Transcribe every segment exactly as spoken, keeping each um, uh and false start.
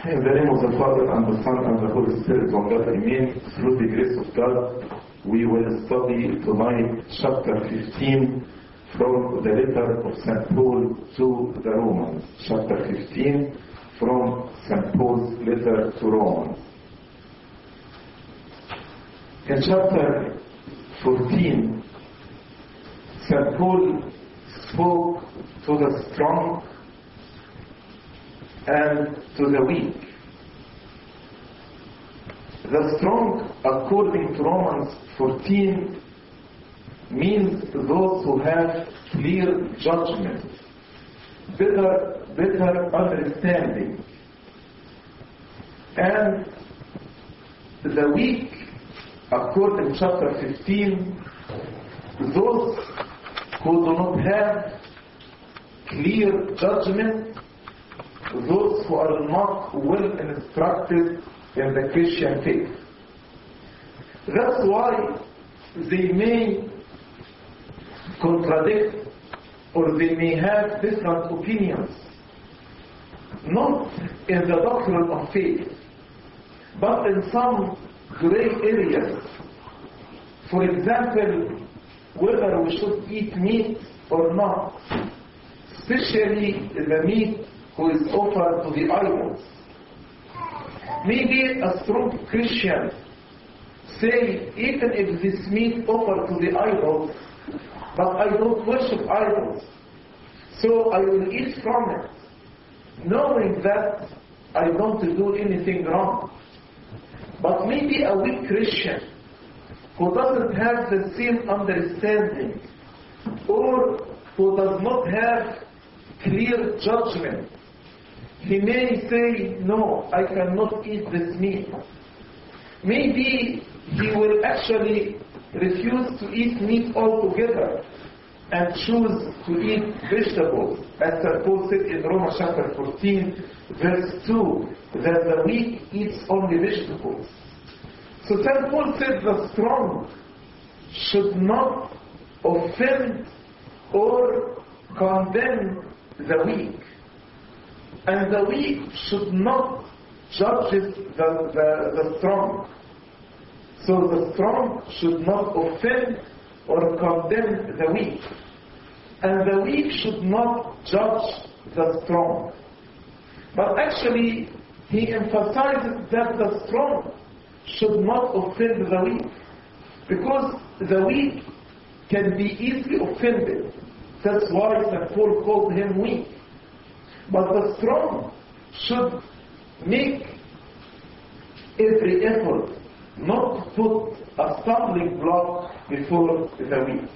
In the name of the Father, and the Son, and the Holy Spirit, one God, Amen. Through the grace of God, we will study tonight chapter fifteen from the letter of Saint Paul to the Romans. Chapter fifteen from Saint Paul's letter to Romans. In chapter fourteen, Saint Paul spoke to the strong and to the weak. The strong, according to Romans fourteen, means those who have clear judgment, better, better understanding. And the weak, according to chapter fifteen, those who do not have clear judgment, those who are not well instructed in the Christian faith. That's why they may contradict or they may have different opinions, not in the doctrine of faith, but in some gray areas. For example, whether we should eat meat or not, especially the meat who is offered to the idols. Maybe a strong Christian say, even if this meat offered to the idols, but I don't worship idols, so I will eat from it, knowing that I don't do anything wrong. But maybe a weak Christian who doesn't have the same understanding or who does not have clear judgment, he may say, no, I cannot eat this meat. Maybe he will actually refuse to eat meat altogether and choose to eat vegetables, as Saint Paul said in Romans chapter fourteen, verse two, that the weak eats only vegetables. So Saint Paul said the strong should not offend or condemn the weak. And the weak should not judge the, the, the strong. So the strong should not offend or condemn the weak. And the weak should not judge the strong. But actually, he emphasizes that the strong should not offend the weak. Because the weak can be easily offended. That's why Saint Paul called him weak. But the strong should make every effort not to put a stumbling block before the weak.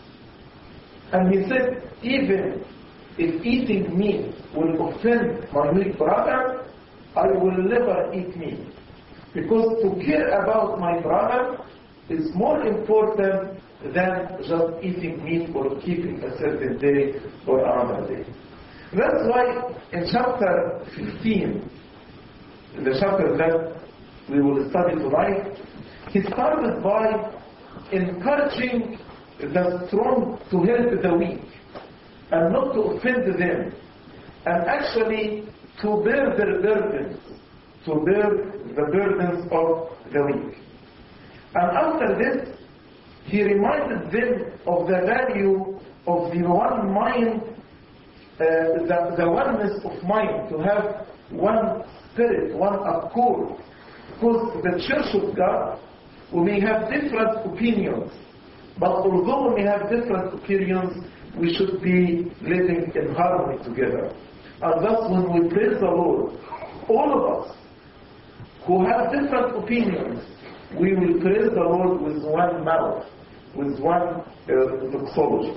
And he said, even if eating meat will offend my weak brother, I will never eat meat. Because to care about my brother is more important than just eating meat or keeping a certain day or another day. That's why in chapter fifteen, in the chapter that we will study tonight, he started by encouraging the strong to help the weak and not to offend them, and actually to bear their burdens, to bear the burdens of the weak. And after this, he reminded them of the value of the one mind, Uh, the, the oneness of mind, to have one spirit, one accord. Because the Church of God, we may have different opinions, but although we may have different opinions, we should be living in harmony together. And thus when we praise the Lord, all of us who have different opinions, we will praise the Lord with one mouth, with one uh, doxology.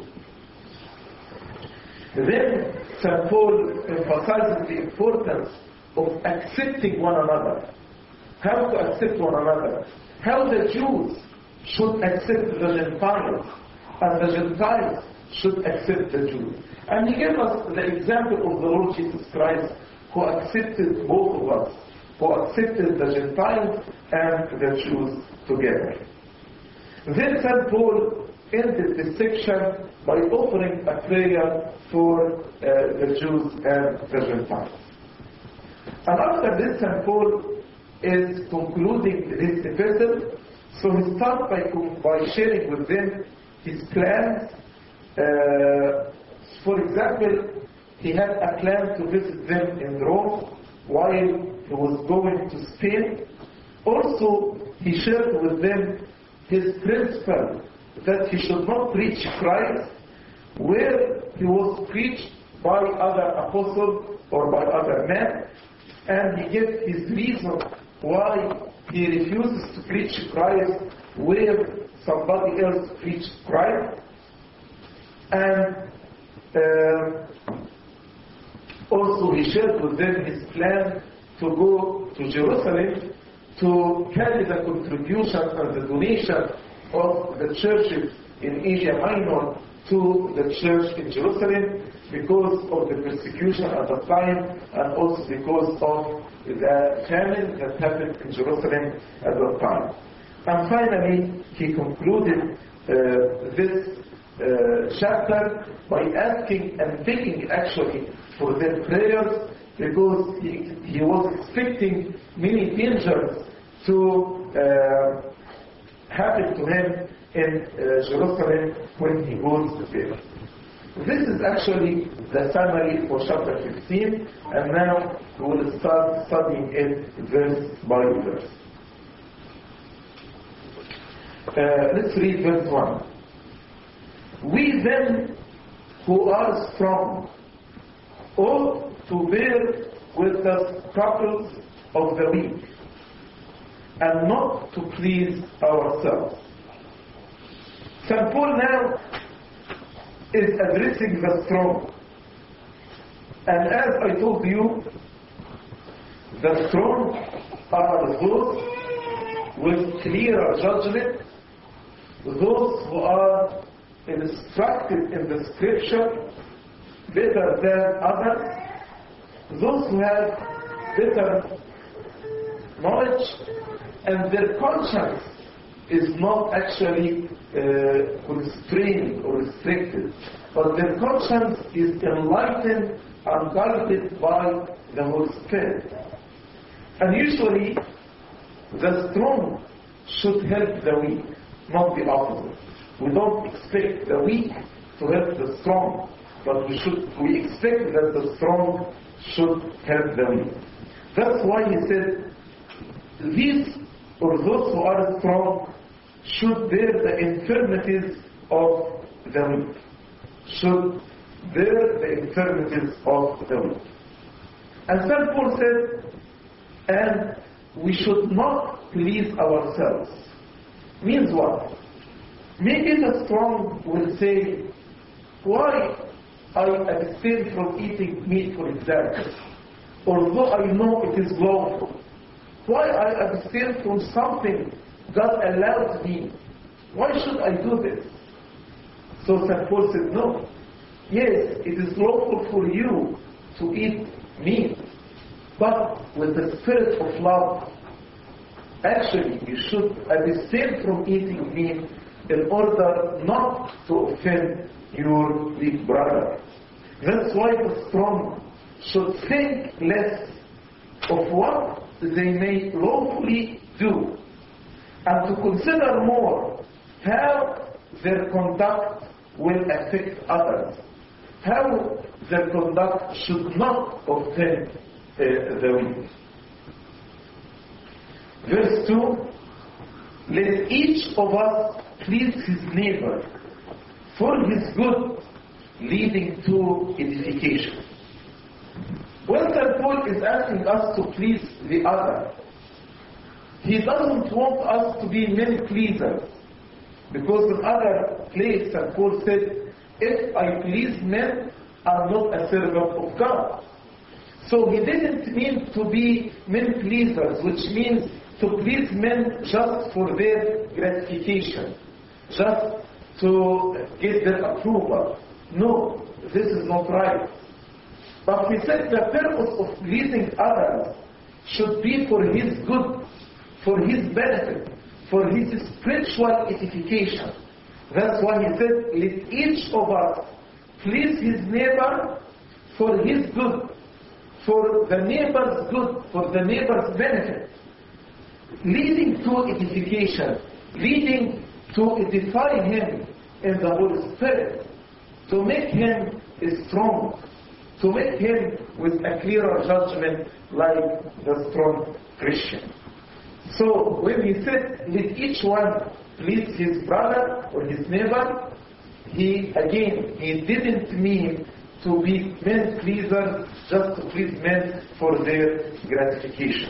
Then Saint Paul emphasizes the importance of accepting one another. How to accept one another. How the Jews should accept the Gentiles, and the Gentiles should accept the Jews. And he gave us the example of the Lord Jesus Christ, who accepted both of us, who accepted the Gentiles and the Jews together. Then Saint Paul ended this section by offering a prayer for uh, the Jews and the Gentiles. And after this, Saint Paul is concluding his epistle. So he starts by, by sharing with them his plans. Uh, for example, he had a plan to visit them in Rome while he was going to Spain. Also, he shared with them his principle that he should not preach Christ where he was preached by other apostles or by other men, and he gave his reason why he refuses to preach Christ where somebody else preached Christ. And uh, also he shared with them his plan to go to Jerusalem to carry the contribution and the donation of the churches in Asia Minor to the church in Jerusalem because of the persecution at the time and also because of the famine that happened in Jerusalem at that time. And finally, he concluded uh, this uh, chapter by asking and begging actually for their prayers because he, he was expecting many dangers to uh, happen to him in uh, Jerusalem when he goes there. This is actually the summary for chapter fifteen, and now we will start studying it verse by verse. Uh, let's read verse one. We then who are strong ought to bear with the troubles of the weak and not to please ourselves. Saint Paul now is addressing the strong. And as I told you, the strong are those with clearer judgment, those who are instructed in the scripture better than others, those who have better knowledge, and their conscience is not actually uh, constrained or restricted, but their conscience is enlightened and guided by the Holy Spirit. And usually, the strong should help the weak, not the opposite. We don't expect the weak to help the strong, but we should we expect that the strong should help the weak. That's why he said, these or those who are strong should bear the infirmities of the weak. Should bear the infirmities of the weak. And Saint Paul said, and we should not please ourselves. Means what? Maybe the strong will say, why I abstain from eating meat, for example, although I know it is lawful. Why I abstain from something God allowed me? Why should I do this? So Saint Paul said, no. Yes, it is lawful for you to eat meat, but with the spirit of love. Actually, you should abstain from eating meat in order not to offend your weak brother. That's why the strong should think less of what they may lawfully do, and to consider more how their conduct will affect others, how their conduct should not offend uh, the weak. Verse two, let each of us please his neighbor for his good, leading to edification. When Saint Paul is asking us to please the other, he doesn't want us to be men pleasers, because in other place Saint Paul said, if I please men, I'm not a servant of God. So he didn't mean to be men pleasers, which means to please men just for their gratification, just to get their approval. No, this is not right. But he said the purpose of pleasing others should be for his good, for his benefit, for his spiritual edification. That's why he said, let each of us please his neighbor for his good, for the neighbor's good, for the neighbor's benefit, leading to edification, leading to edify him in the Holy Spirit, to make him strong, to make him with a clearer judgment like the strong Christian. So when he said, let each one please his brother or his neighbor, he, again, he didn't mean to be men pleasers, just to please men for their gratification.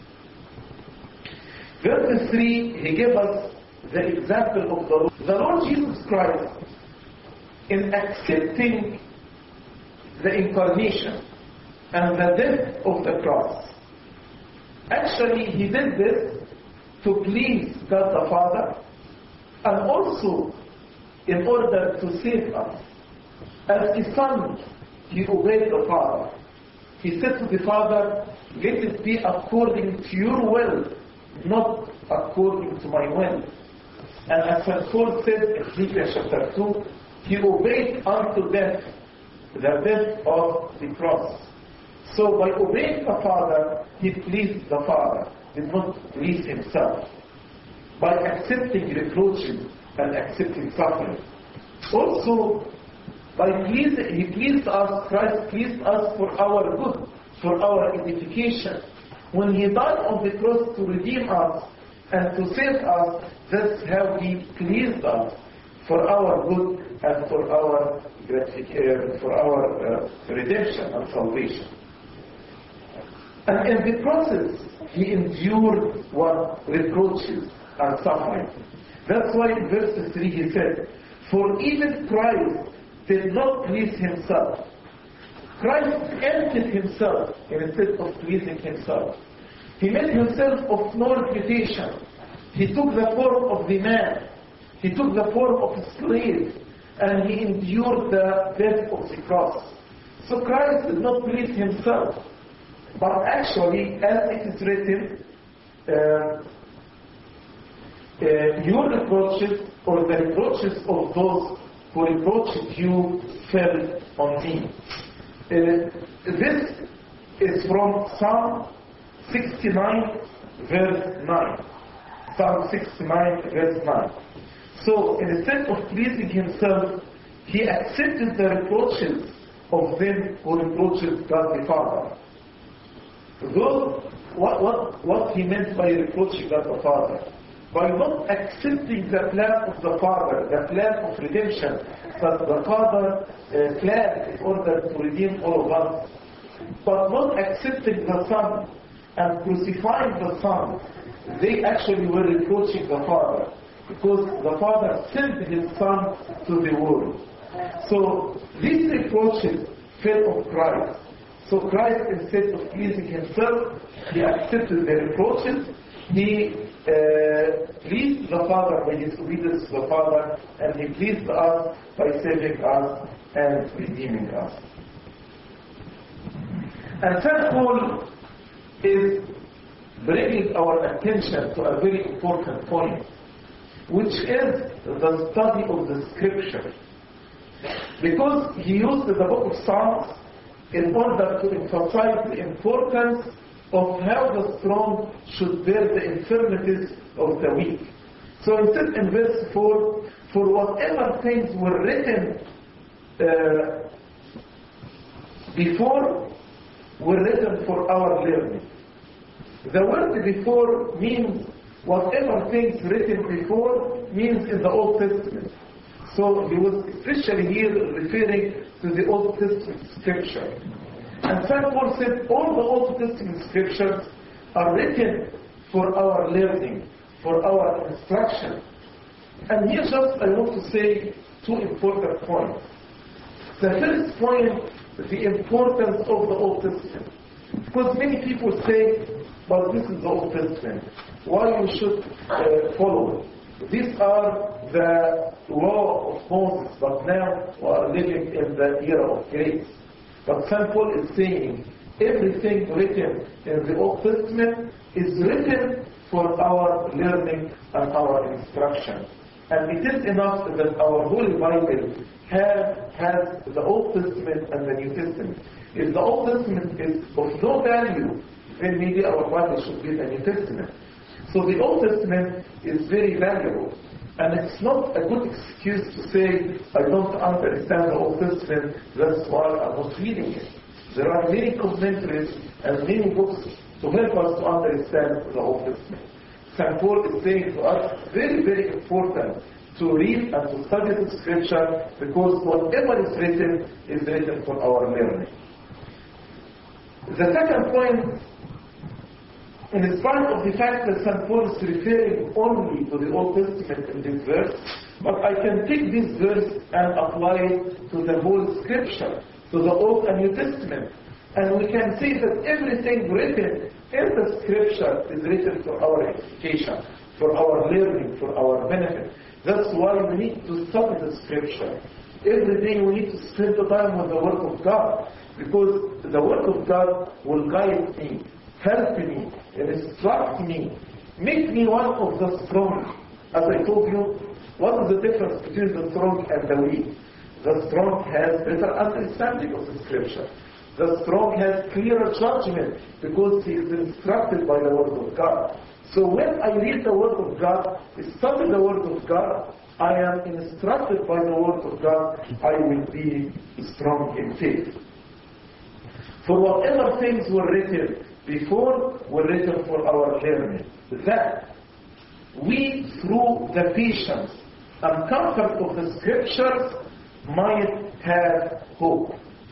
Verse three, he gave us the example of the Lord. The Lord Jesus Christ, in accepting the incarnation and the death of the cross, actually he did this to please God the Father, and also in order to save us. As a son, he obeyed the Father. He said to the Father, let it be according to your will, not according to my will. And as Saint Paul said in Ephesians chapter two, he obeyed unto death, the death of the cross. So by obeying the Father, he pleased the Father, did not please himself. By accepting reproaches and accepting suffering. Also, by pleasing, he pleased us, Christ pleased us for our good, for our edification. When he died on the cross to redeem us and to save us, that's how he pleased us for our good and for our gratification, for our uh, redemption and salvation. And in the process, he endured what reproaches and suffering. That's why in verse three he said, for even Christ did not please himself. Christ emptied himself instead of pleasing himself. He made himself of no reputation. He took the form of the man. He took the form of a slave, and he endured the death of the cross. So Christ did not please himself. But actually, as it is written, uh, uh, your reproaches or the reproaches of those who reproached you fell on me. Uh, this is from Psalm sixty-nine, verse nine. Psalm sixty-nine, verse nine. So, instead of pleasing himself, he accepted the reproaches of them who reproached God the Father. Those, what, what, what he meant by reproaching God the Father? By not accepting the plan of the Father, the plan of redemption that the Father uh, planned in order to redeem all of us, but not accepting the Son and crucifying the Son, they actually were reproaching the Father, because the Father sent his Son to the world. So these reproaches fell on Christ. So Christ, instead of pleasing himself, he accepted the reproaches. He uh, pleased the Father by his obedience to the Father, and he pleased us by saving us and redeeming us. And Saint Paul is bringing our attention to a very important point, which is the study of the Scripture. Because he used the book of Psalms in order to emphasize the importance of how the strong should bear the infirmities of the weak. So it says in verse four, for whatever things were written uh, before were written for our learning. The word before means whatever things written before means in the Old Testament. So he was especially here referring to the Old Testament scripture. And Saint Paul said all the Old Testament scriptures are written for our learning, for our instruction. And here just I want to say two important points. The first point, the importance of the Old Testament. Because many people say, but this is the Old Testament. Why we should uh, follow it? These are the law of Moses, but now we are living in the era of grace. But Saint Paul is saying everything written in the Old Testament is written for our learning and our instruction. And it is enough that our Holy Bible has, has the Old Testament and the New Testament. If the Old Testament is of no value, then maybe our Bible should be the New Testament. So the Old Testament is very valuable. And it's not a good excuse to say, I don't understand the Old Testament, that's why I'm not reading it. There are many commentaries and many books to help us to understand the Old Testament. Saint Paul is saying to us, very, very important to read and to study the Scripture, because whatever is written is written for our learning. The second point, in spite of the fact that Saint Paul is referring only to the Old Testament in this verse, but I can take this verse and apply it to the whole Scripture, to the Old and New Testament. And we can see that everything written in the Scripture is written for our education, for our learning, for our benefit. That's why we need to study the Scripture. Every day we need to spend the time with the Word of God, because the Word of God will guide me, help me, instruct me, make me one of the strong. As I told you, what is the difference between the strong and the weak? The strong has better understanding of the Scripture. The strong has clearer judgment because he is instructed by the Word of God. So when I read the Word of God, study the Word of God, I am instructed by the Word of God, I will be strong in faith. For whatever things were written before were written for our learning, that we, through the patience and comfort of the Scriptures, might have hope.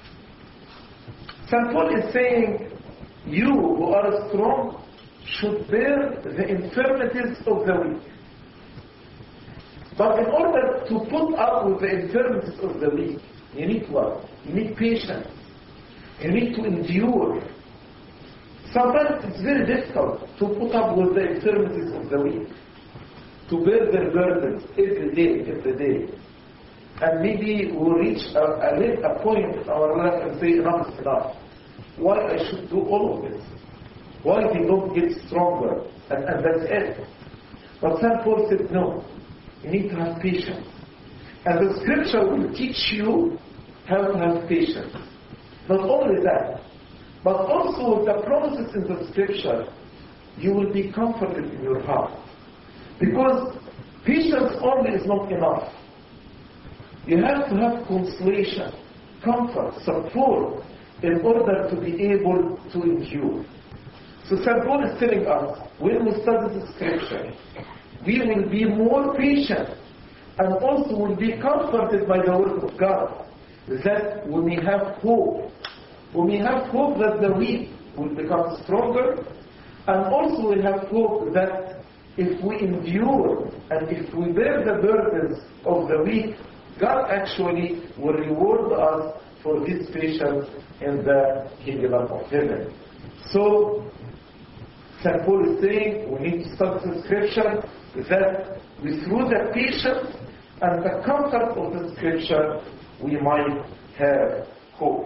Saint Paul is saying, you who are strong should bear the infirmities of the weak. But in order to put up with the infirmities of the weak, you need what? You need patience. You need to endure. Sometimes it's very difficult to put up with the infirmities of the weak, to bear their burdens every day, every day. And maybe we'll reach a, a, a point in our life and say, enough is enough. Why I should do all of this? Why they don't get stronger? And, and that's it. But Saint Paul said, no. You need to have patience. And the Scripture will teach you how to have patience. Not only that, but also with the promises in the Scripture, you will be comforted in your heart. Because patience only is not enough. You have to have consolation, comfort, support in order to be able to endure. So Saint Paul is telling us, when we study the Scripture, we will be more patient and also will be comforted by the Word of God, that we may have hope. We may have hope that the weak will become stronger, and also we have hope that if we endure and if we bear the burdens of the weak, God actually will reward us for this patience in the kingdom of heaven. So, Saint Paul is saying we need to study the Scripture, that we, through the patience and the comfort of the Scripture, we might have hope.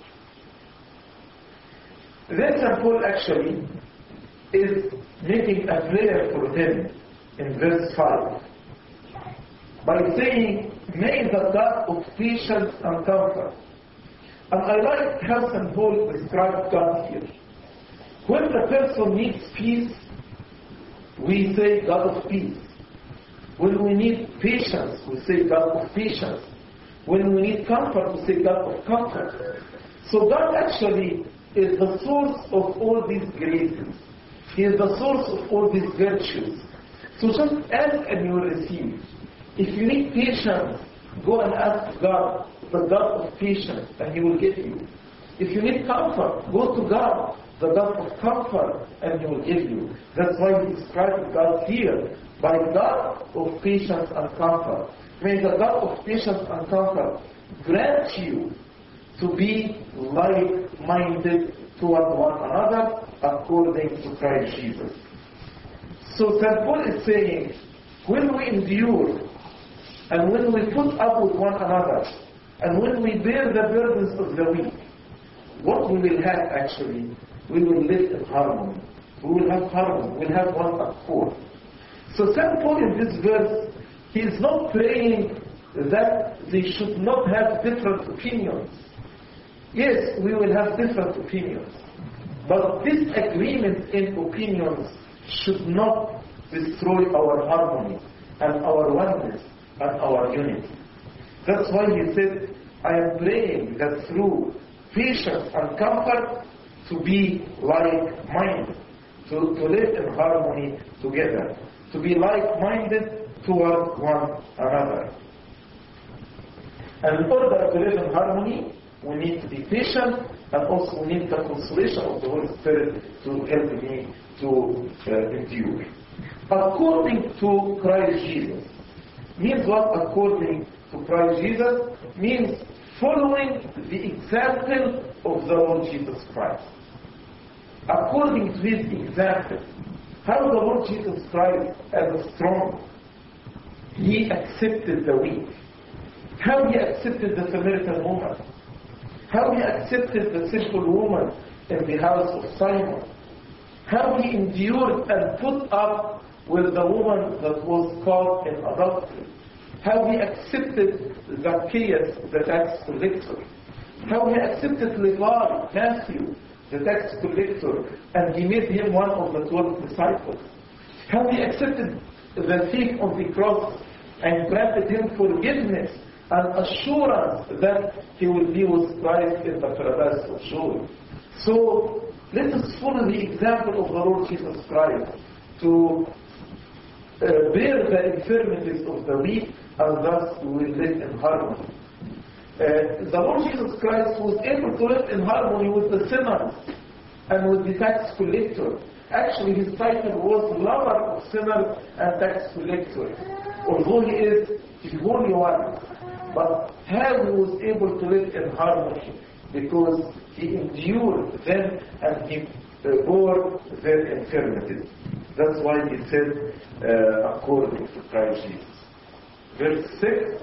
Then Saint Paul actually is making a prayer for them in verse five by saying, may the God of patience and comfort. And I like how Saint Paul describes God here. When the person needs peace, we say God of peace. When we need patience, we say God of patience. When we need comfort, we say God of comfort. So God actually is the source of all these graces. He is the source of all these virtues. So just ask and you will receive. If you need patience, go and ask God, the God of patience, and He will give you. If you need comfort, go to God, the God of comfort, and He will give you. That's why He describes God here by God of patience and comfort. May the God of patience and comfort grant you to be like-minded toward one another according to Christ Jesus. So Saint Paul is saying, when we endure and when we put up with one another and when we bear the burdens of the weak, what we will have actually, we will live in harmony. We will have harmony. We will have one accord. So Saint Paul in this verse He is not praying that they should not have different opinions. Yes, we will have different opinions. But disagreement in opinions should not destroy our harmony and our oneness and our unity. That's why he said, I am praying that through patience and comfort to be like-minded, to, to live in harmony together, to be like-minded toward one another. And in order to live in harmony, we need to be patient, and also we need the consolation of the Holy Spirit to help me to uh, endure. According to Christ Jesus. Means what according to Christ Jesus? Means following the example of the Lord Jesus Christ. According to his example. How the Lord Jesus Christ, as a strong, he accepted the weak. How he accepted the Samaritan woman. How he accepted the sinful woman in the house of Simon. How he endured and put up with the woman that was caught in adultery. How he accepted Zacchaeus, the tax collector. How he accepted Levi, Matthew, the tax collector, and he made him one of the twelve disciples. How he accepted the thief on the cross and granted him forgiveness and assurance that he will be with Christ in the paradise of joy. So let us follow the example of the Lord Jesus Christ to uh, bear the infirmities of the weak, and thus we will live in harmony. Uh, the Lord Jesus Christ was able to live in harmony with the sinners and with the tax collector. Actually, his title was lover of sinners and tax collector. Although he is the Holy One, but how he was able to live in harmony? Because he endured them and he uh, bore their infirmities. That's why he said, uh, according to Christ Jesus. Verse six,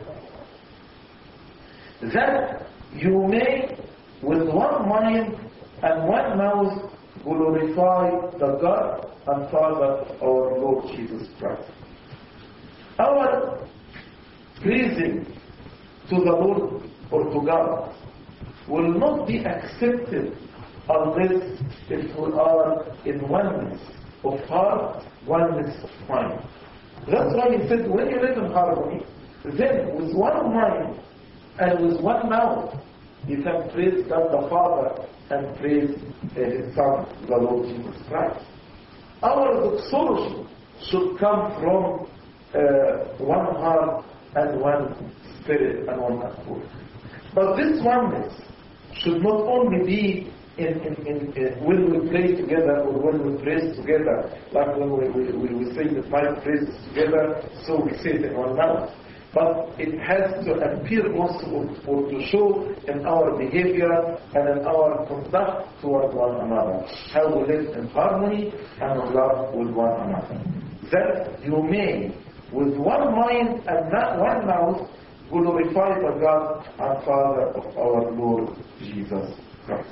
that you may with one mind and one mouth glorify the God and Father of our Lord Jesus Christ. Our praising to the Lord or to God will not be accepted unless if we are in oneness of heart, oneness of mind. That's why he said, when you live in harmony, then with one mind and with one mouth, you can praise God the Father and praise uh, His Son, the Lord Jesus Christ. Our doxology should come from uh, one heart and one spirit and one accord. But this oneness should not only be in, in, in, in when we pray together or when we praise together, like when we, we, we, we say the five praises together, so we say it in one mouth. But it has to appear also or to show in our behavior and in our conduct toward one another. How we live in harmony and in love with one another. That you may, with one mind and not one mouth, glorify the God and Father of our Lord Jesus Christ.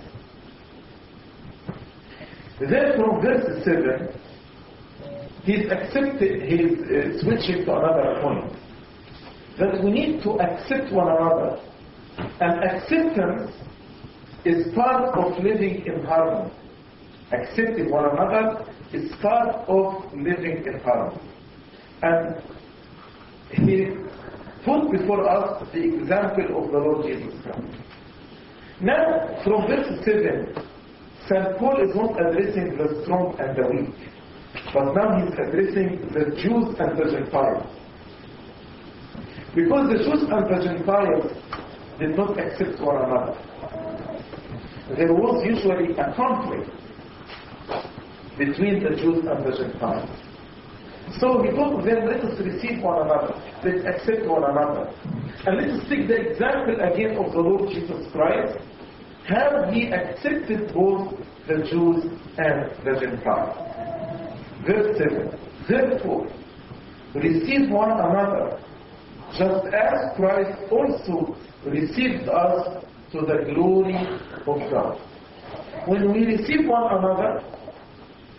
Then from verse seven, he's accepted, he's uh, switching to another point. That we need to accept one another. And acceptance is part of living in harmony. Accepting one another is part of living in harmony. And he put before us the example of the Lord Jesus Christ. Now, from verse seven, Saint Paul is not addressing the strong and the weak, but now he's addressing the Jews and the Gentiles. Because the Jews and the Gentiles did not accept one another. There was usually a conflict between the Jews and the Gentiles. So he told them, let us receive one another, let's accept one another. And let us take the example again of the Lord Jesus Christ, how he accepted both the Jews and the Gentiles. Verse seven, therefore, receive one another, just as Christ also received us to the glory of God. When we receive one another,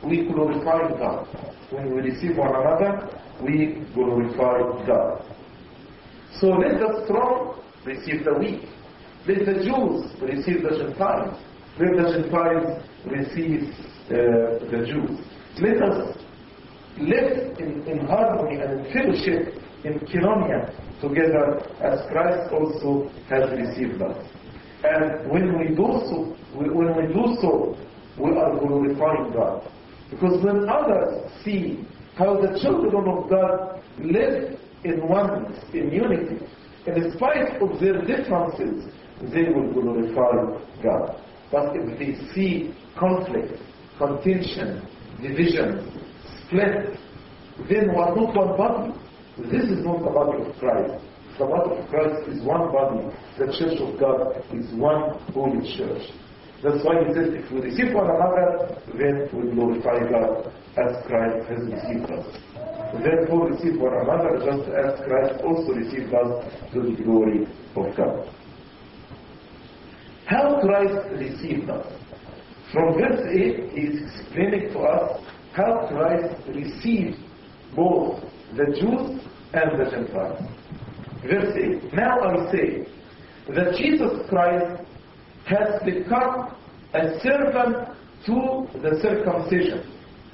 we glorify God. When we receive one another, we glorify God. So let the strong receive the weak. Let the Jews receive the Gentiles. Let the Gentiles receive uh, the Jews. Let us live in, in harmony and in fellowship, in koinonia, together as Christ also has received us. And when we do so, when we do so, we are glorifying God. Because when others see how the children of God live in oneness, in unity, in spite of their differences, they will glorify God. But if they see conflict, contention, division, split, then we are not one body. This is not the body of Christ. The body of Christ is one body. The church of God is one holy church. That's why he says, if we receive one another, then we glorify God as Christ has received us. Therefore, receive one another just as Christ also received us to the glory of God. How Christ received us? From verse eight, he is explaining to us how Christ received both the Jews and the Gentiles. Verse eight, now I say that Jesus Christ has become a servant to the circumcision.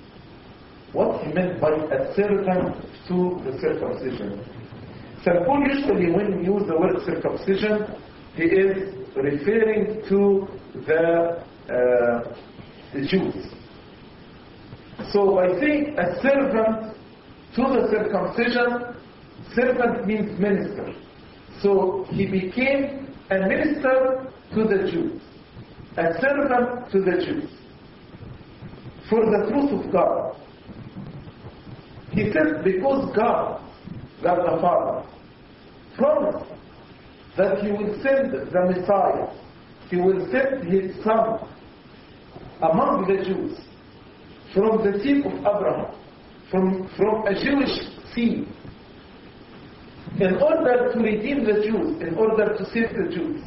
What he meant by a servant to the circumcision? Saint Paul usually when he uses the word circumcision, he is referring to the, uh, the Jews. So by saying a servant to the circumcision, servant means minister. So he became a minister to the Jews, a servant to the Jews, for the truth of God. He said, because God, God the Father, promised that He will send the Messiah, He will send His Son among the Jews, from the seed of Abraham, from, from a Jewish seed, in order to redeem the Jews, in order to save the Jews.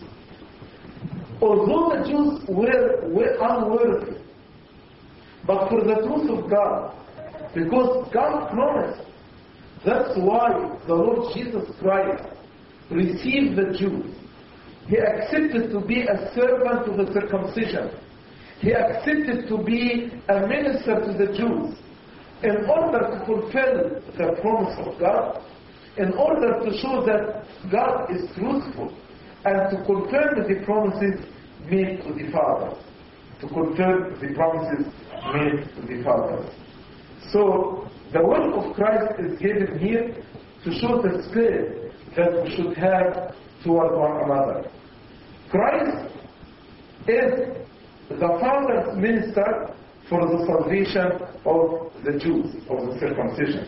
Although the Jews were, were unworthy, but for the truth of God, because God promised, that's why the Lord Jesus Christ received the Jews. He accepted to be a servant to the circumcision. He accepted to be a minister to the Jews in order to fulfill the promise of God, in order to show that God is truthful, and to confirm the promises made to the fathers. To confirm the promises made to the fathers. So, the word of Christ is given here to show the spirit that we should have toward one another. Christ is the Father's minister for the salvation of the Jews, of the circumcision.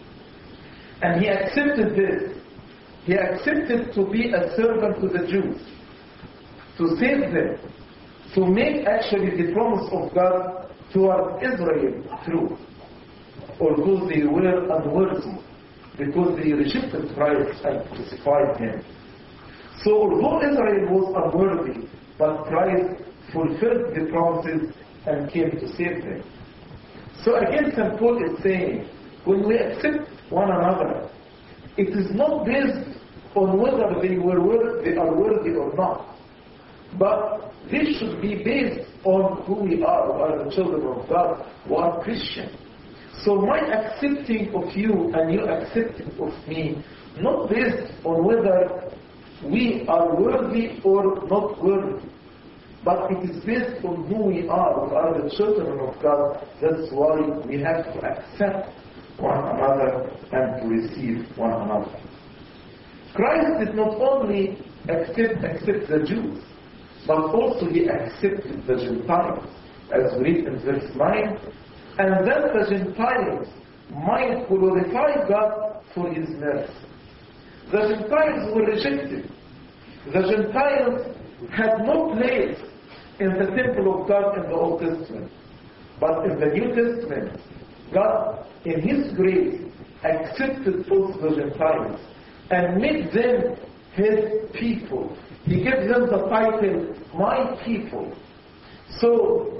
And He accepted this. He accepted to be a servant to the Jews, to save them, to make actually the promise of God toward Israel true. Although they were unworthy, because they rejected Christ and crucified Him. So although Israel was unworthy, but Christ fulfilled the promises and came to save them. So again, Saint Paul is saying, when we accept one another, it is not based on whether they were worthy, they are worthy or not, but this should be based on who we are, who are the children of God, who are Christians. So my accepting of you and you accepting of me, not based on whether we are worthy or not worthy, but it is based on who we are, we are the children of God. That's why we have to accept one another and to receive one another. Christ did not only accept, accept the Jews, but also He accepted the Gentiles, as we read in verse nine, and that the Gentiles might glorify God for His mercy. The Gentiles were rejected. The Gentiles had no place in the temple of God in the Old Testament. But in the New Testament, God, in His grace, accepted also the Gentiles and made them His people. He gave them the title, my people. So,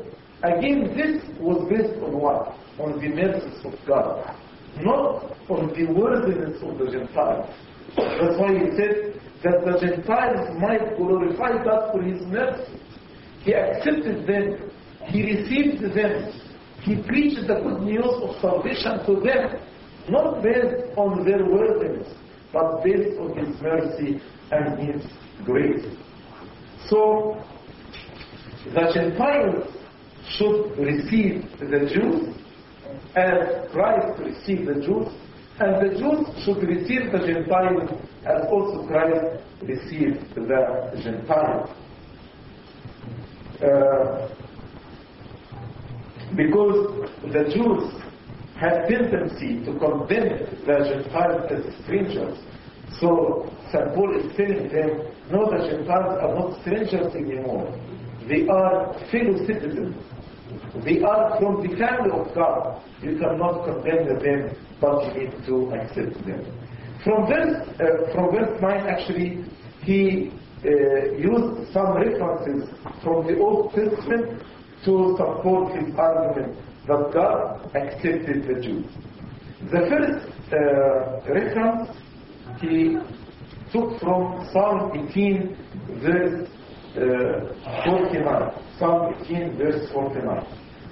Again, this was based on what? On the mercies of God, not on the worthiness of the Gentiles. That's why he said that the Gentiles might glorify God for His mercy. He accepted them. He received them. He preached the good news of salvation to them, not based on their worthiness, but based on His mercy and His grace. So, the Gentiles should receive the Jews as Christ received the Jews, and the Jews should receive the Gentiles as also Christ received the Gentiles. Uh, because the Jews had tendency to condemn the Gentiles as strangers. So Saint Paul is telling them, no, the Gentiles are not strangers anymore. They are fellow citizens. They are from the family of God. You cannot condemn them, but you need to accept them. From verse, uh, from verse nine, actually, he uh, used some references from the Old Testament to support his argument that God accepted the Jews. The first uh, reference he took from Psalm eighteen, verse uh, forty-nine. Psalm eighteen, verse forty-nine.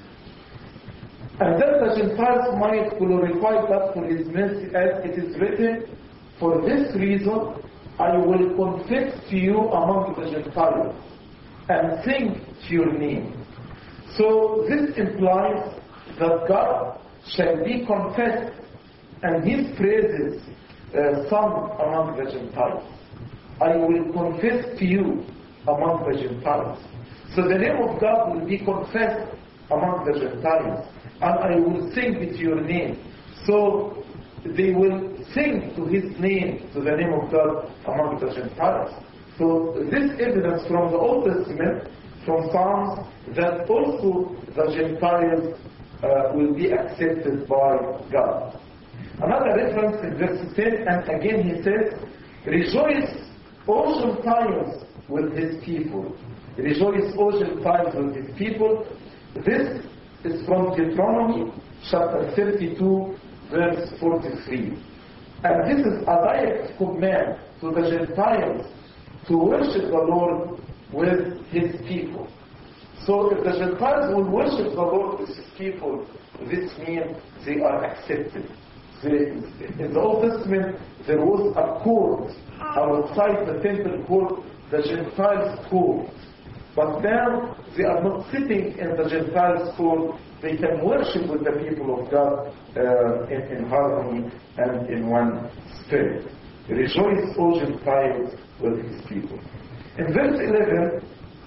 And that the Gentiles might glorify God for His mercy, as it is written, for this reason I will confess to you among the Gentiles and sing to your name. So this implies that God shall be confessed and His praises uh, sung among the Gentiles. I will confess to you among the Gentiles. So the name of God will be confessed among the Gentiles, and I will sing with your name. So they will sing to His name, to the name of God among the Gentiles. So this evidence from the Old Testament, from Psalms, that also the Gentiles uh, will be accepted by God. Another reference in verse ten, and again he says, rejoice, O Gentiles, with His people. Rejoice, O Gentiles, with His people. This is from Deuteronomy chapter thirty-two, verse forty-three. And this is a direct command to the Gentiles to worship the Lord with His people. So if the Gentiles will worship the Lord with His people, this means they are accepted. In the Old Testament, there was a court outside the temple called the Gentiles' court. But now they are not sitting in the Gentiles' court. They can worship with the people of God uh, in, in harmony and in one spirit. Rejoice, O Gentiles, with His people. In verse eleven,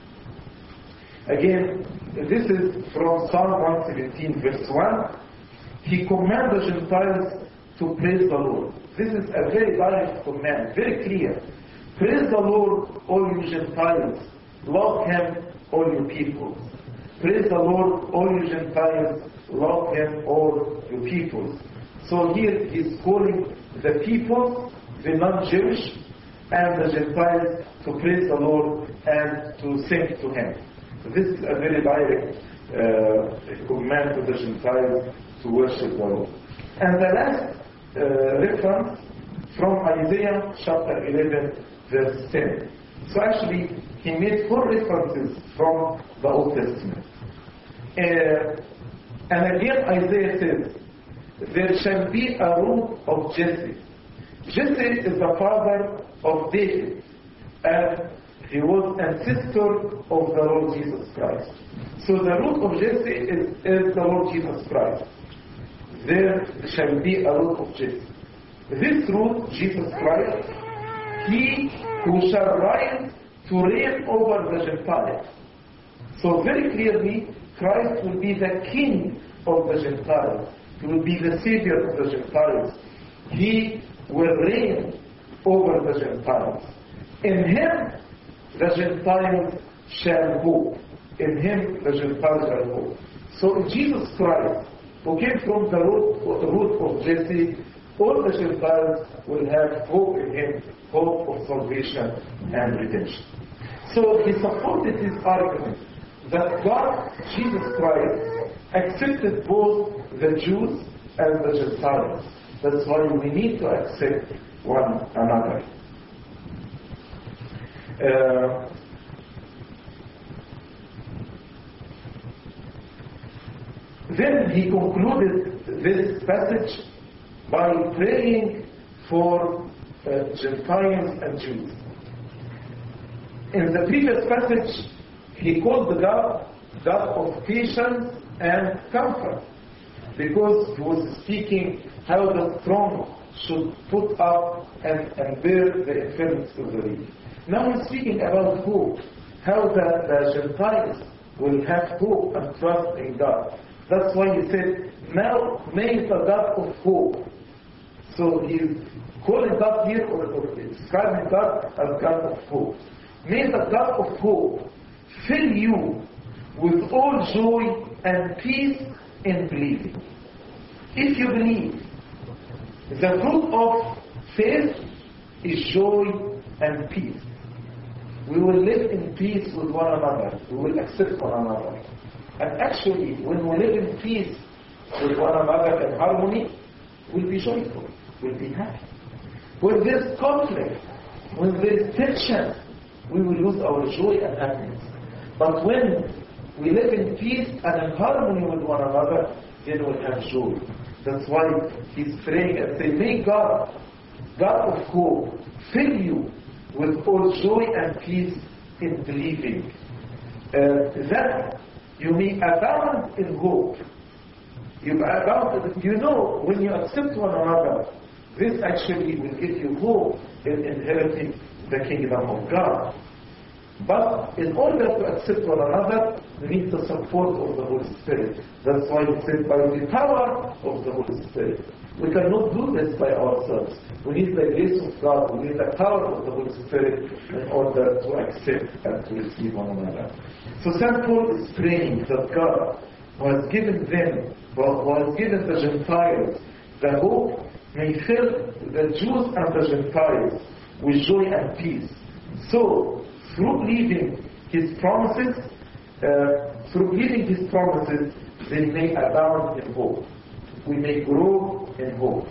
again, this is from Psalm one seventeen, verse one. He commands the Gentiles to praise the Lord. This is a very direct command, very clear. Praise the Lord, all you Gentiles. Love Him, all you peoples. Praise the Lord, all you Gentiles. Love Him, all you peoples. So here He's calling the people, the non-Jewish, and the Gentiles to praise the Lord and to sing to Him. So this is a very direct uh, command to the Gentiles to worship the Lord. And the last uh, reference from Isaiah chapter eleven, verse ten. So actually, he made four references from the Old Testament. Uh, and again, Isaiah says, there shall be a root of Jesse. Jesse is the father of David, and he was ancestor of the Lord Jesus Christ. So the root of Jesse is, is the Lord Jesus Christ. There shall be a root of Jesse. This root, Jesus Christ, He who shall rise to reign over the Gentiles. So very clearly, Christ will be the King of the Gentiles. He will be the Savior of the Gentiles. He will reign over the Gentiles. In Him, the Gentiles shall hope. In Him, the Gentiles shall hope. So Jesus Christ, who came from the root, the root of Jesse, all the Gentiles will have hope in Him, hope of salvation and redemption. So he supported his argument that God, Jesus Christ, accepted both the Jews and the Gentiles. That's why we need to accept one another. Uh, then he concluded this passage by praying for uh, Gentiles and Jews. In the previous passage, he called the God God of patience and comfort, because he was speaking how the strong should put up and, and bear the infirmities of the weak. Now he's speaking about hope, how the, the Gentiles will have hope and trust in God. That's why he said, now may the God of hope. So he's calling God here, or, or describing God as God of hope. May the God of hope fill you with all joy and peace in believing. If you believe, the fruit of faith is joy and peace. We will live in peace with one another. We will accept one another. And actually, when we live in peace with one another in harmony, we'll be joyful, we'll be happy. When there's conflict, when there's tension, we will lose our joy and happiness. But when we live in peace and in harmony with one another, then we'll have joy. That's why he's praying and saying, may God, God of hope, fill you with all joy and peace in believing. Uh, that you may abound in hope. You abound, you know, when you accept one another, this actually will give you hope in inheriting the kingdom of God. But in order to accept one another, we need the support of the Holy Spirit. That's why he said, by the power of the Holy Spirit. We cannot do this by ourselves. We need the grace of God. We need the power of the Holy Spirit in order to accept and to receive one another. So Saint Paul is praying that God, who has given them, who has given the Gentiles the hope, may fill the Jews and the Gentiles with joy and peace. So, through believing His promises, uh, through believing His promises, they may abound in hope. We may grow in hope.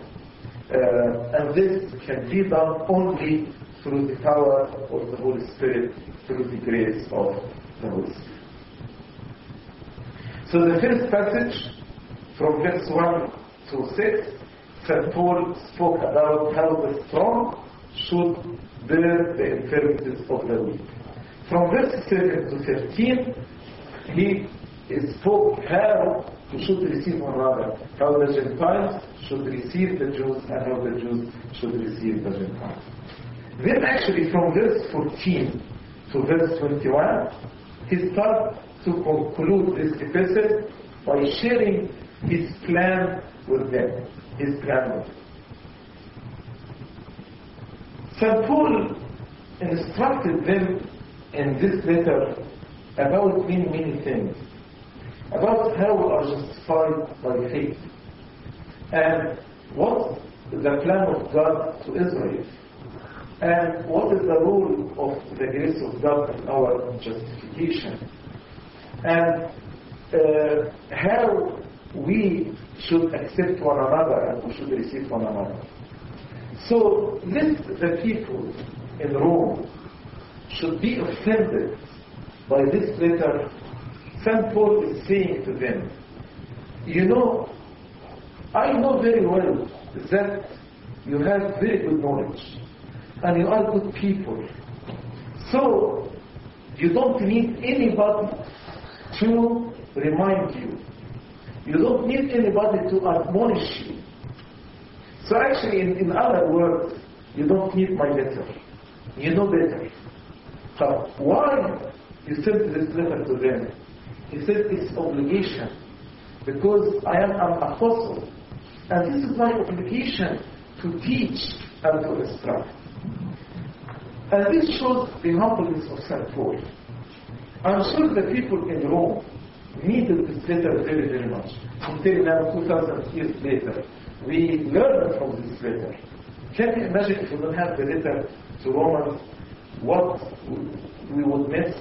Uh, and this can be done only through the power of the Holy Spirit, through the grace of the Holy Spirit. So the first passage, from verse one to six, Saint Paul spoke about how the strong should bear the infirmities of the weak. From verse seven to thirteen, he spoke how we should receive one another, how the Gentiles should receive the Jews and how the Jews should receive the Gentiles. Then actually from verse fourteen to verse twenty-one, he starts to conclude this epistle by sharing his plan with them. His plan with them. Saint Paul instructed them in this letter about many, many things. About how we are justified by faith. And what is the plan of God to Israel. And what is the role of the grace of God in our justification. And uh, how we should accept one another and we should receive one another. So, lest the people in Rome should be offended by this letter, Saint Paul is saying to them, you know, I know very well that you have very good knowledge and you are good people. So, you don't need anybody to remind you. You don't need anybody to admonish you. So actually, in, in other words, you don't need my letter. You know better. So why you sent this letter to them? He said it's obligation. Because I am an apostle. And this is my obligation to teach and to instruct. And this shows the humbleness of Saint Paul. I'm sure the people in Rome needed this letter very, very much. Until now, two thousand years later, we learn from this letter. Can you imagine if we don't have the letter to Romans, what we would miss?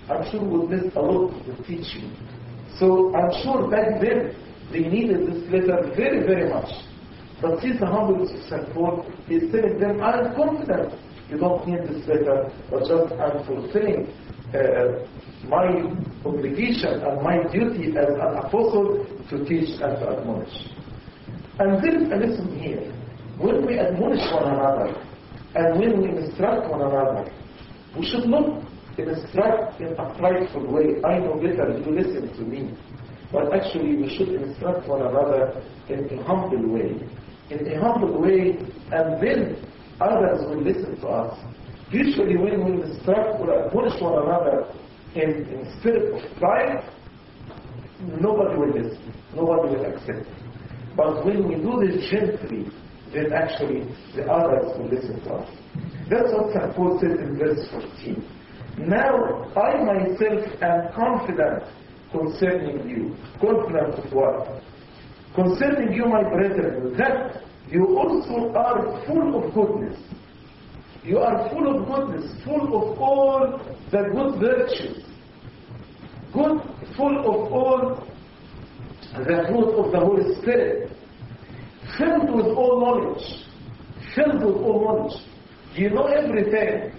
I'm sure would miss a lot with teaching. So I'm sure back then they needed this letter very, very much. But since the humble Saint Paul is telling them, I'm confident you don't need this letter, but just I'm fulfilling uh, my obligation and my duty as an apostle to teach and to admonish. And there is a lesson here. When we admonish one another and when we instruct one another, we should not instruct in a prideful way. I know better, you listen to me. But actually we should instruct one another in a humble way. In a humble way, and then others will listen to us. Usually when we instruct or admonish one another in, in spirit of pride, nobody will listen, nobody will accept. But when we do this gently, then actually the others will listen to us. That's what Saint Paul says in verse fourteen. Now I myself am confident concerning you. Confident of what? Concerning you, my brethren, that you also are full of goodness. You are full of goodness, full of all the good virtues. Good, full of all the fruit of the Holy Spirit. Filled with all knowledge. Filled with all knowledge. You know everything.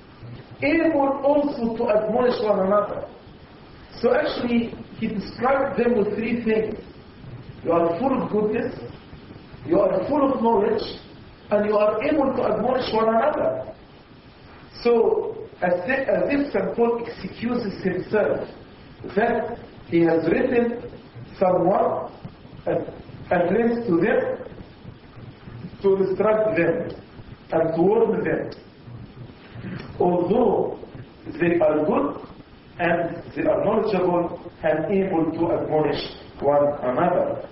Able also to admonish one another. So actually, he described them with three things. You are full of goodness, you are full of knowledge, and you are able to admonish one another. So, as, the, as if Saint Paul excuses himself that he has written someone and addressed to them to instruct them and to warn them. Although they are good and they are knowledgeable and able to admonish one another.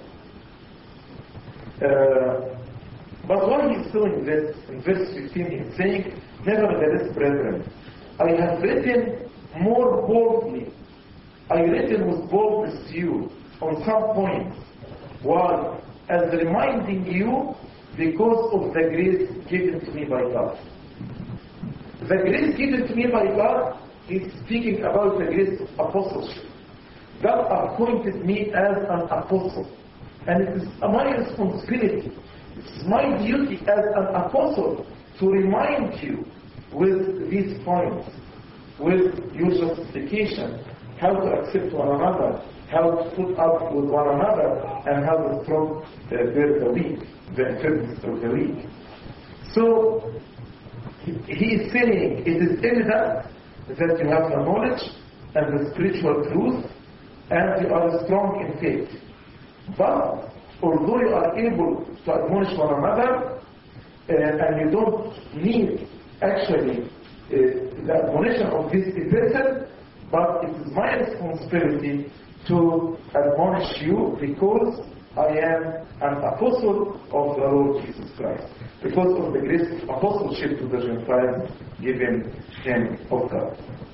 Uh, but why he's doing this? In verse fifteen he's saying, nevertheless, brethren, I have written more boldly. I written with boldness to you on some points. Why? As reminding you because of the grace given to me by God. The grace given to me by God is speaking about the grace of apostleship. God appointed me as an apostle. And it is my responsibility, it's my duty as an apostle to remind you with these points, with your justification, how to accept one another, how to put up with one another, and how to strong uh, bear the weak, the infirmities of the weak. So, he, he is saying it is evident that you have the knowledge and the spiritual truth, and you are strong in faith. But although you are able to admonish one another, uh, and you don't need actually uh, the admonition of this epistle, but it is my responsibility to admonish you because I am an apostle of the Lord Jesus Christ, because of the grace of apostleship to the Gentiles given him of God.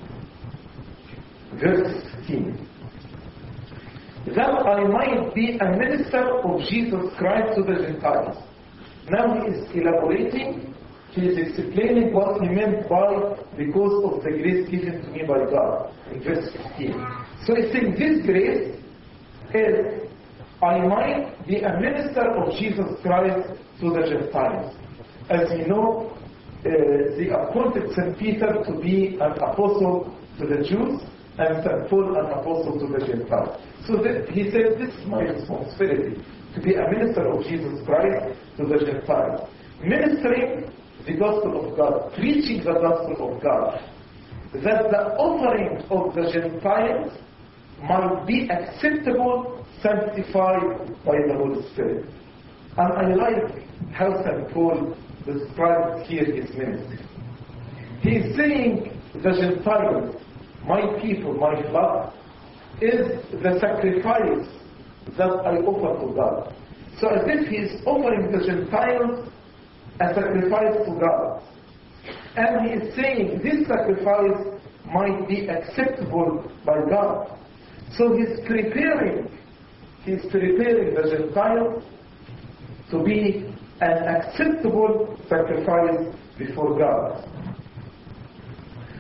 Verse fifteen. That I might be a minister of Jesus Christ to the Gentiles. Now he is elaborating, he is explaining what he meant by because of the grace given to me by God in verse fifteen. So he's saying this grace is I might be a minister of Jesus Christ to the Gentiles. As you know, uh, they appointed Saint Peter to be an apostle to the Jews and Saint Paul an apostle to the Gentiles. So that he said, this is my responsibility, to be a minister of Jesus Christ to the Gentiles. Ministering the gospel of God, preaching the gospel of God, that the offering of the Gentiles might be acceptable, sanctified by the Holy Spirit. And I like how Saint Paul describes here his ministry. He is saying the Gentiles, my people, my flock, is the sacrifice that I offer to God. So as if he is offering the Gentiles a sacrifice to God. And he is saying this sacrifice might be acceptable by God. So he's preparing, he's preparing the Gentiles to be an acceptable sacrifice before God.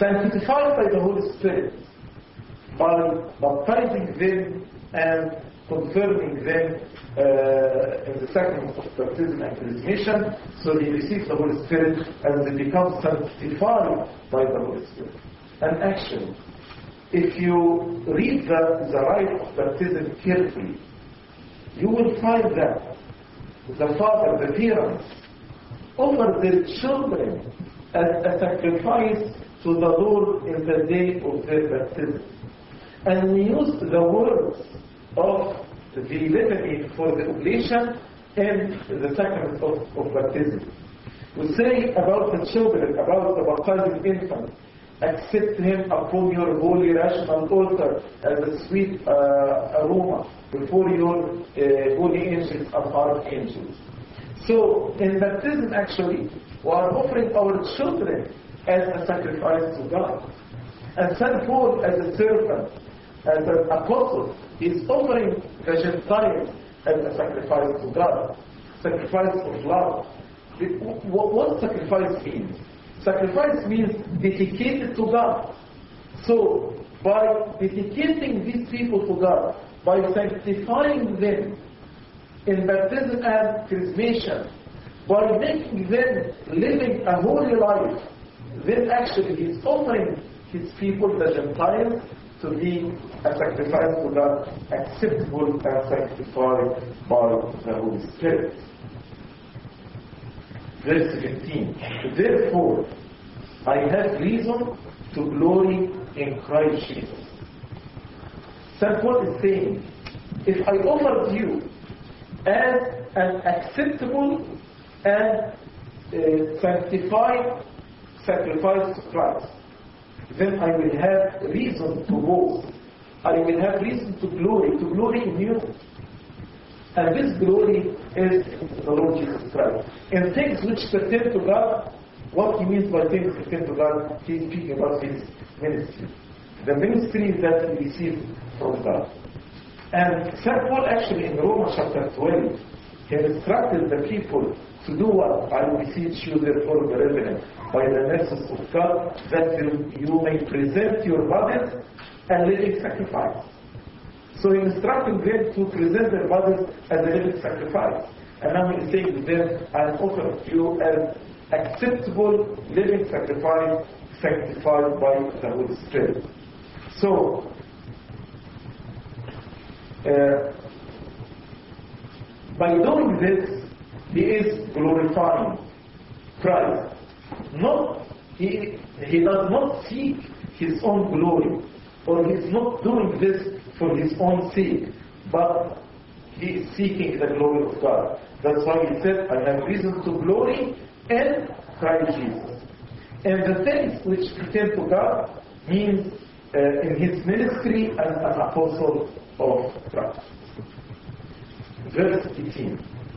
sanctified by the Holy Spirit, by baptizing them and confirming them uh, in the sacrament of baptism and chrismation, so they receive the Holy Spirit and they become sanctified by the Holy Spirit. And actually, if you read the, the rite of baptism carefully, you will find that the father, the parents, offer their children as a sacrifice to the Lord in the day of their baptism. And we use the words of the litany for the oblation and the sacrament of, of baptism. We say about the children, about the baptized infant, accept him upon your holy rational altar as a sweet uh, aroma before your uh, holy angels and archangels. So in baptism actually, we are offering our children as a sacrifice to God. And Saint Paul as a servant, as an apostle, is offering the Gentiles as a sacrifice to God. Sacrifice of love. What, what sacrifice means? Sacrifice means dedicated to God. So, by dedicating these people to God, by sanctifying them in baptism and chrismation, by making them living a holy life, then actually he is offering his people, the Gentiles, to be a sacrifice to God, acceptable and sanctified by the Holy Spirit. Verse fifteen. Therefore, I have reason to glory in Christ Jesus. Saint Paul is saying, if I offered you as an acceptable and uh, sanctified sacrifice to Christ, then I will have reason to boast. I will have reason to glory, to glory in you. And this glory is the Lord Jesus Christ. In things which pertain to God, what he means by things pertain to God, he is speaking about his ministry. The ministry that he received from God. And Saint Paul actually in Romans chapter twelve, he instructed the people to do what? I beseech you therefore, brethren, by the mercies of God, that you may present your bodies a living sacrifice. So he instructed them to present their bodies as a living sacrifice. And now he is saying to them, I offer you as acceptable living sacrifice, sanctified by the Holy Spirit. So, uh, by doing this, he is glorifying Christ. Not, he, he does not seek his own glory, or he is not doing this for his own sake, but he is seeking the glory of God. That's why he said, I have reason to glory in Christ Jesus. And the things which pertain to God means uh, in his ministry as an apostle of Christ. Verse eighteen.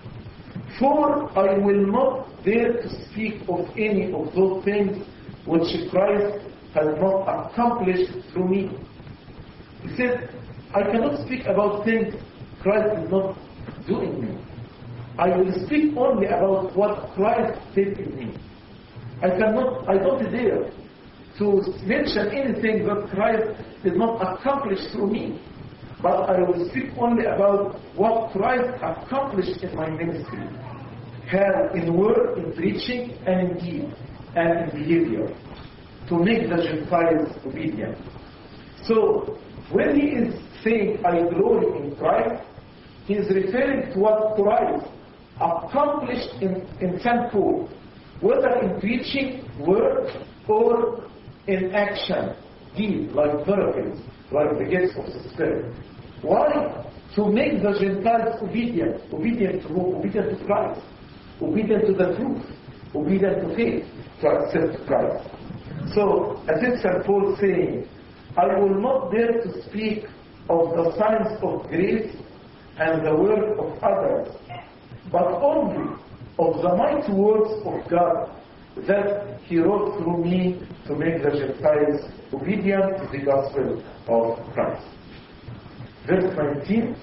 For I will not dare to speak of any of those things which Christ has not accomplished through me. He said, I cannot speak about things Christ is not doing me. I will speak only about what Christ did in me. I cannot, I don't dare to mention anything that Christ did not accomplish through me. But I will speak only about what Christ accomplished in my ministry. How in word, in preaching, and in deed, and in behavior. To make the Gentiles obedient. So, when he is saying, I glory in Christ, he is referring to what Christ accomplished in, in Saint Paul, whether in preaching, word, or in action, deed, like miracles, like the gifts of the Spirit. Why? To make the Gentiles obedient. Obedient to whom? Obedient to Christ. Obedient to the truth. Obedient to faith. To accept Christ. So, as if Saint Paul saying, I will not dare to speak of the signs of grace and the work of others, but only of the mighty works of God that he wrote through me to make the Gentiles obedient to the gospel of Christ. Verse nineteen,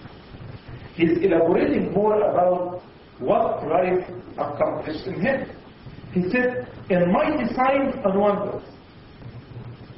he is elaborating more about what Christ accomplished in him. He said, in mighty signs and wonders,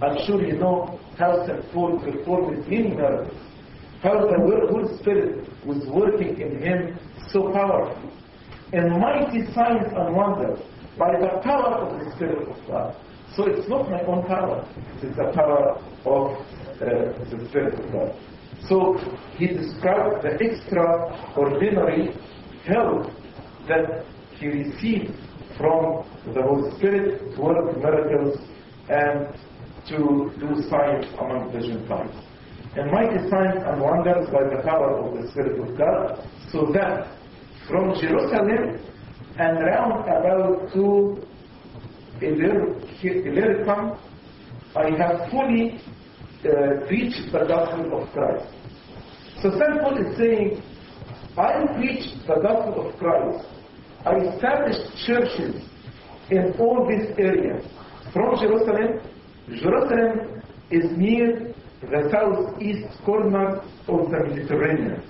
I'm sure you know how Saint Paul performed many miracles, how the Holy Spirit was working in him so powerfully, and mighty signs and wonders by the power of the Spirit of God. So it's not my own power, it's the power of uh, the Spirit of God. So he described the extraordinary help that he received from the Holy Spirit to work miracles and to do signs among the Gentiles. And mighty signs and wonders by the power of the Spirit of God, so that from Jerusalem and round about to Illyricum, I have fully uh, preached the gospel of Christ. So Saint Paul is saying, I preached the gospel of Christ. I established churches in all these areas. From Jerusalem, Jerusalem is near the southeast corner of the Mediterranean.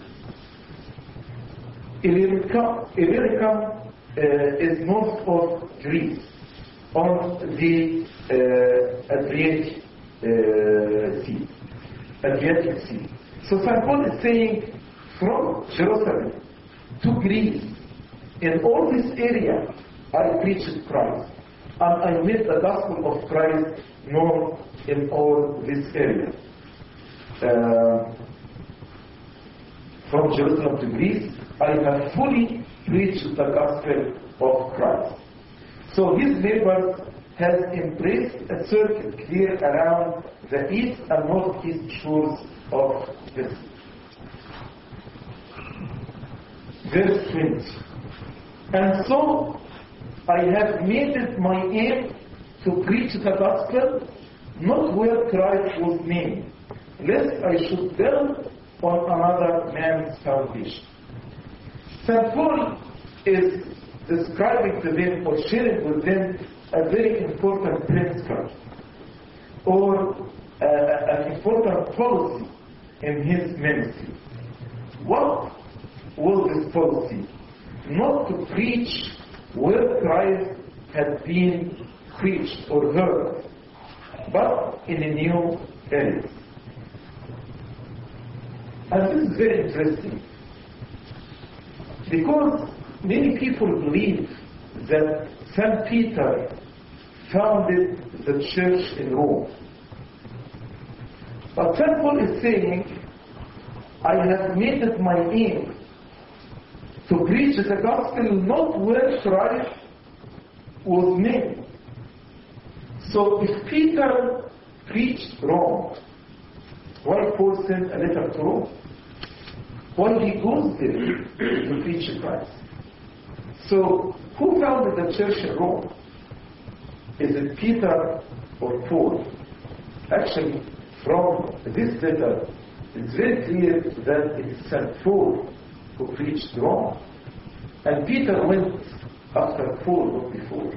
Illyricum, Illyricum uh, is north of Greece, on the uh, Adriatic uh, Sea. Adriatic Sea. So Saint Paul is saying, from Jerusalem to Greece, in all this area, I preached Christ, and I made the gospel of Christ known in all this area. Uh, from Jerusalem to Greece, I have fully preached the gospel of Christ. So his neighbors has embraced a circle clear around the east and northeast shores of the sea. Verse twenty. And so I have made it my aim to preach the gospel, not where Christ was named, lest I should build on another man's foundation. Saint Paul is describing to them or sharing with them a very important principle or uh, an important policy in his ministry. What was this policy? Not to preach where Christ had been preached or heard, but in a new area. And this is very interesting, because many people believe that Saint Peter founded the church in Rome. But Saint Paul is saying, I have made it my aim to preach the gospel not where Christ was named. So if Peter preached Rome, why Paul sent a letter to Rome? Why he goes there to preach Christ? So who founded the church in Rome? Is it Peter or Paul? Actually, from this letter, it's very clear that it's Saint Paul who preached Rome. And Peter went after Paul, not before.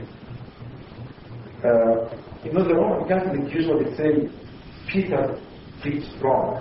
Uh, you know, the Roman Catholics usually say Peter preached Rome.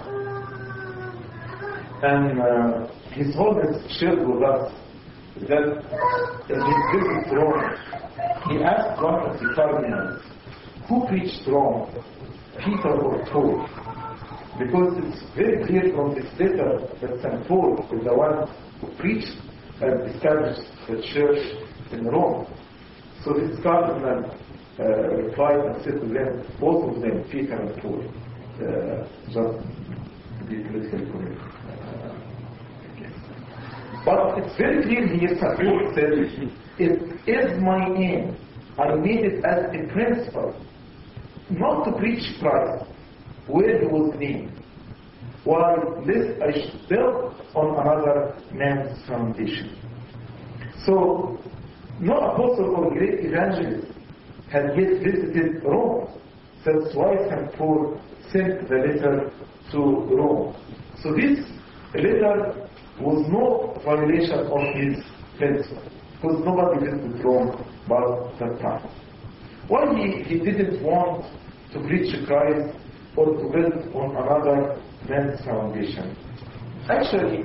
And uh, His Holiness shared with us that in his visit to Rome, he asked one of the cardinals, who preached Rome, Peter or Paul? Because it's very clear from this letter that Saint Paul is the one who preached and established the church in Rome. So this cardinal uh, replied and said to them, both of them, Peter and Paul, uh, just to be politically correct. Uh, okay. But it's very clear here, Saint Paul said, it is my aim, I made it as a principle, not to preach Christ where he was named, while lest I should build on another man's foundation. So, no apostle or great evangelist had yet visited Rome. That's why Saint Paul sent the letter to Rome. So this letter was no violation of his principle, because nobody visited Rome by that time. Why he, he didn't want to preach Christ or to build on another man's foundation? Actually,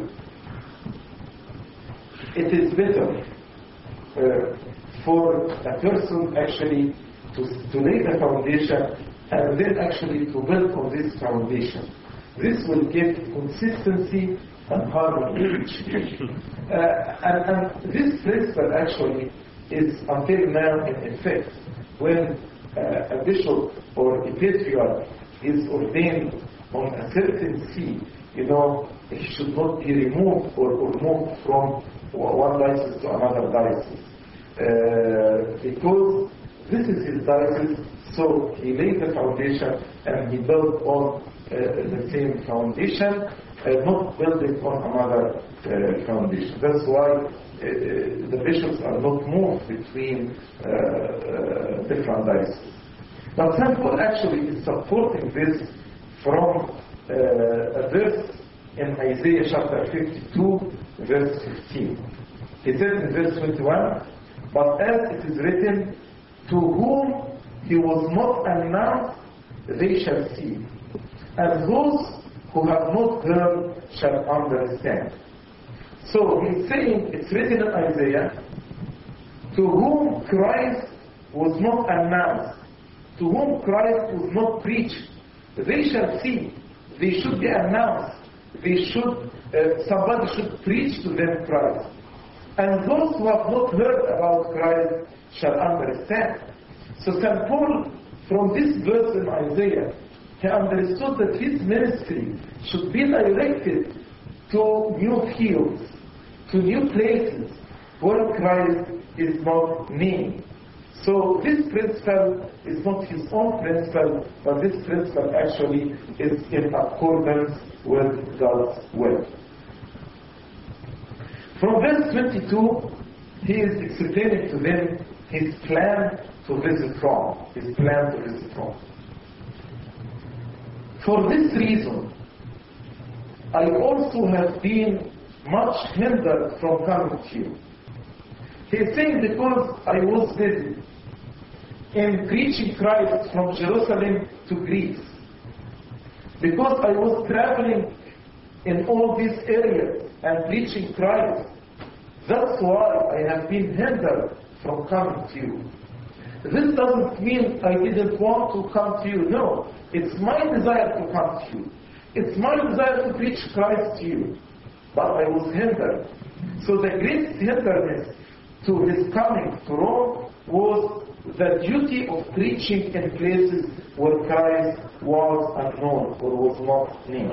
it is better uh, for a person actually to, to lay the foundation and then actually to build on this foundation. This will give consistency and harmony. uh, and, and this principle actually is until now in effect. When uh, a bishop or a patriarch is ordained on a certain see, you know, he should not be removed or, or moved from one diocese to another diocese. Uh, because this is his diocese, so he laid the foundation and he built on uh, the same foundation, uh, not building on another uh, foundation. That's why uh, the bishops are not moved between uh, uh, different dioceses. But Saint Paul actually is supporting this from uh, a verse in Isaiah chapter fifty-two, verse fifteen. He says in verse twenty-one, "But as it is written, to whom he was not announced, they shall see, and those who have not heard shall understand." So he's saying, it's written in Isaiah, to whom Christ was not announced, to whom Christ was not preached, they shall see. They should be announced. They should, uh, somebody should preach to them Christ. And those who have not heard about Christ shall understand. So Saint Paul, from this verse in Isaiah, he understood that his ministry should be directed to new fields, to new places where Christ is not named. So this principle is not his own principle, but this principle actually is in accordance with God's will. From verse twenty-two, he is explaining to them his plan to visit Rome. His plan to visit Rome. For this reason, I also have been much hindered from coming to you. He is saying, because I was busy in preaching Christ from Jerusalem to Greece, because I was traveling in all these areas and preaching Christ, that's why I have been hindered from coming to you. This doesn't mean I didn't want to come to you. No, it's my desire to come to you. It's my desire to preach Christ to you. But I was hindered. So the greatest hindrance to his coming to Rome was the duty of preaching in places where Christ was unknown or was not named.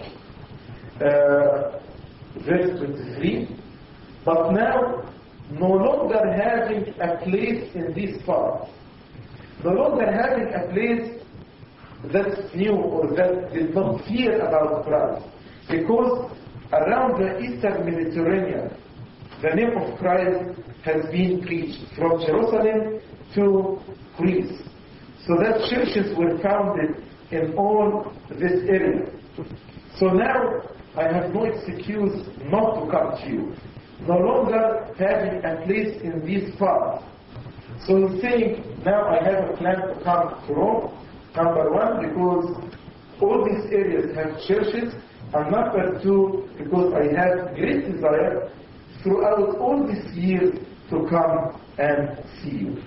Uh, verse twenty-three, "But now, no longer having a place in these parts," no longer having a place that's new or that did not hear about Christ, because around the Eastern Mediterranean, the name of Christ has been preached from Jerusalem to Greece. So that churches were founded in all this area. So now I have no excuse not to come to you. No longer having a place in these parts. So he's saying, now I have a plan to come to Rome. Number one, because all these areas have churches. And number two, because I have great desire throughout all these years to come and see you.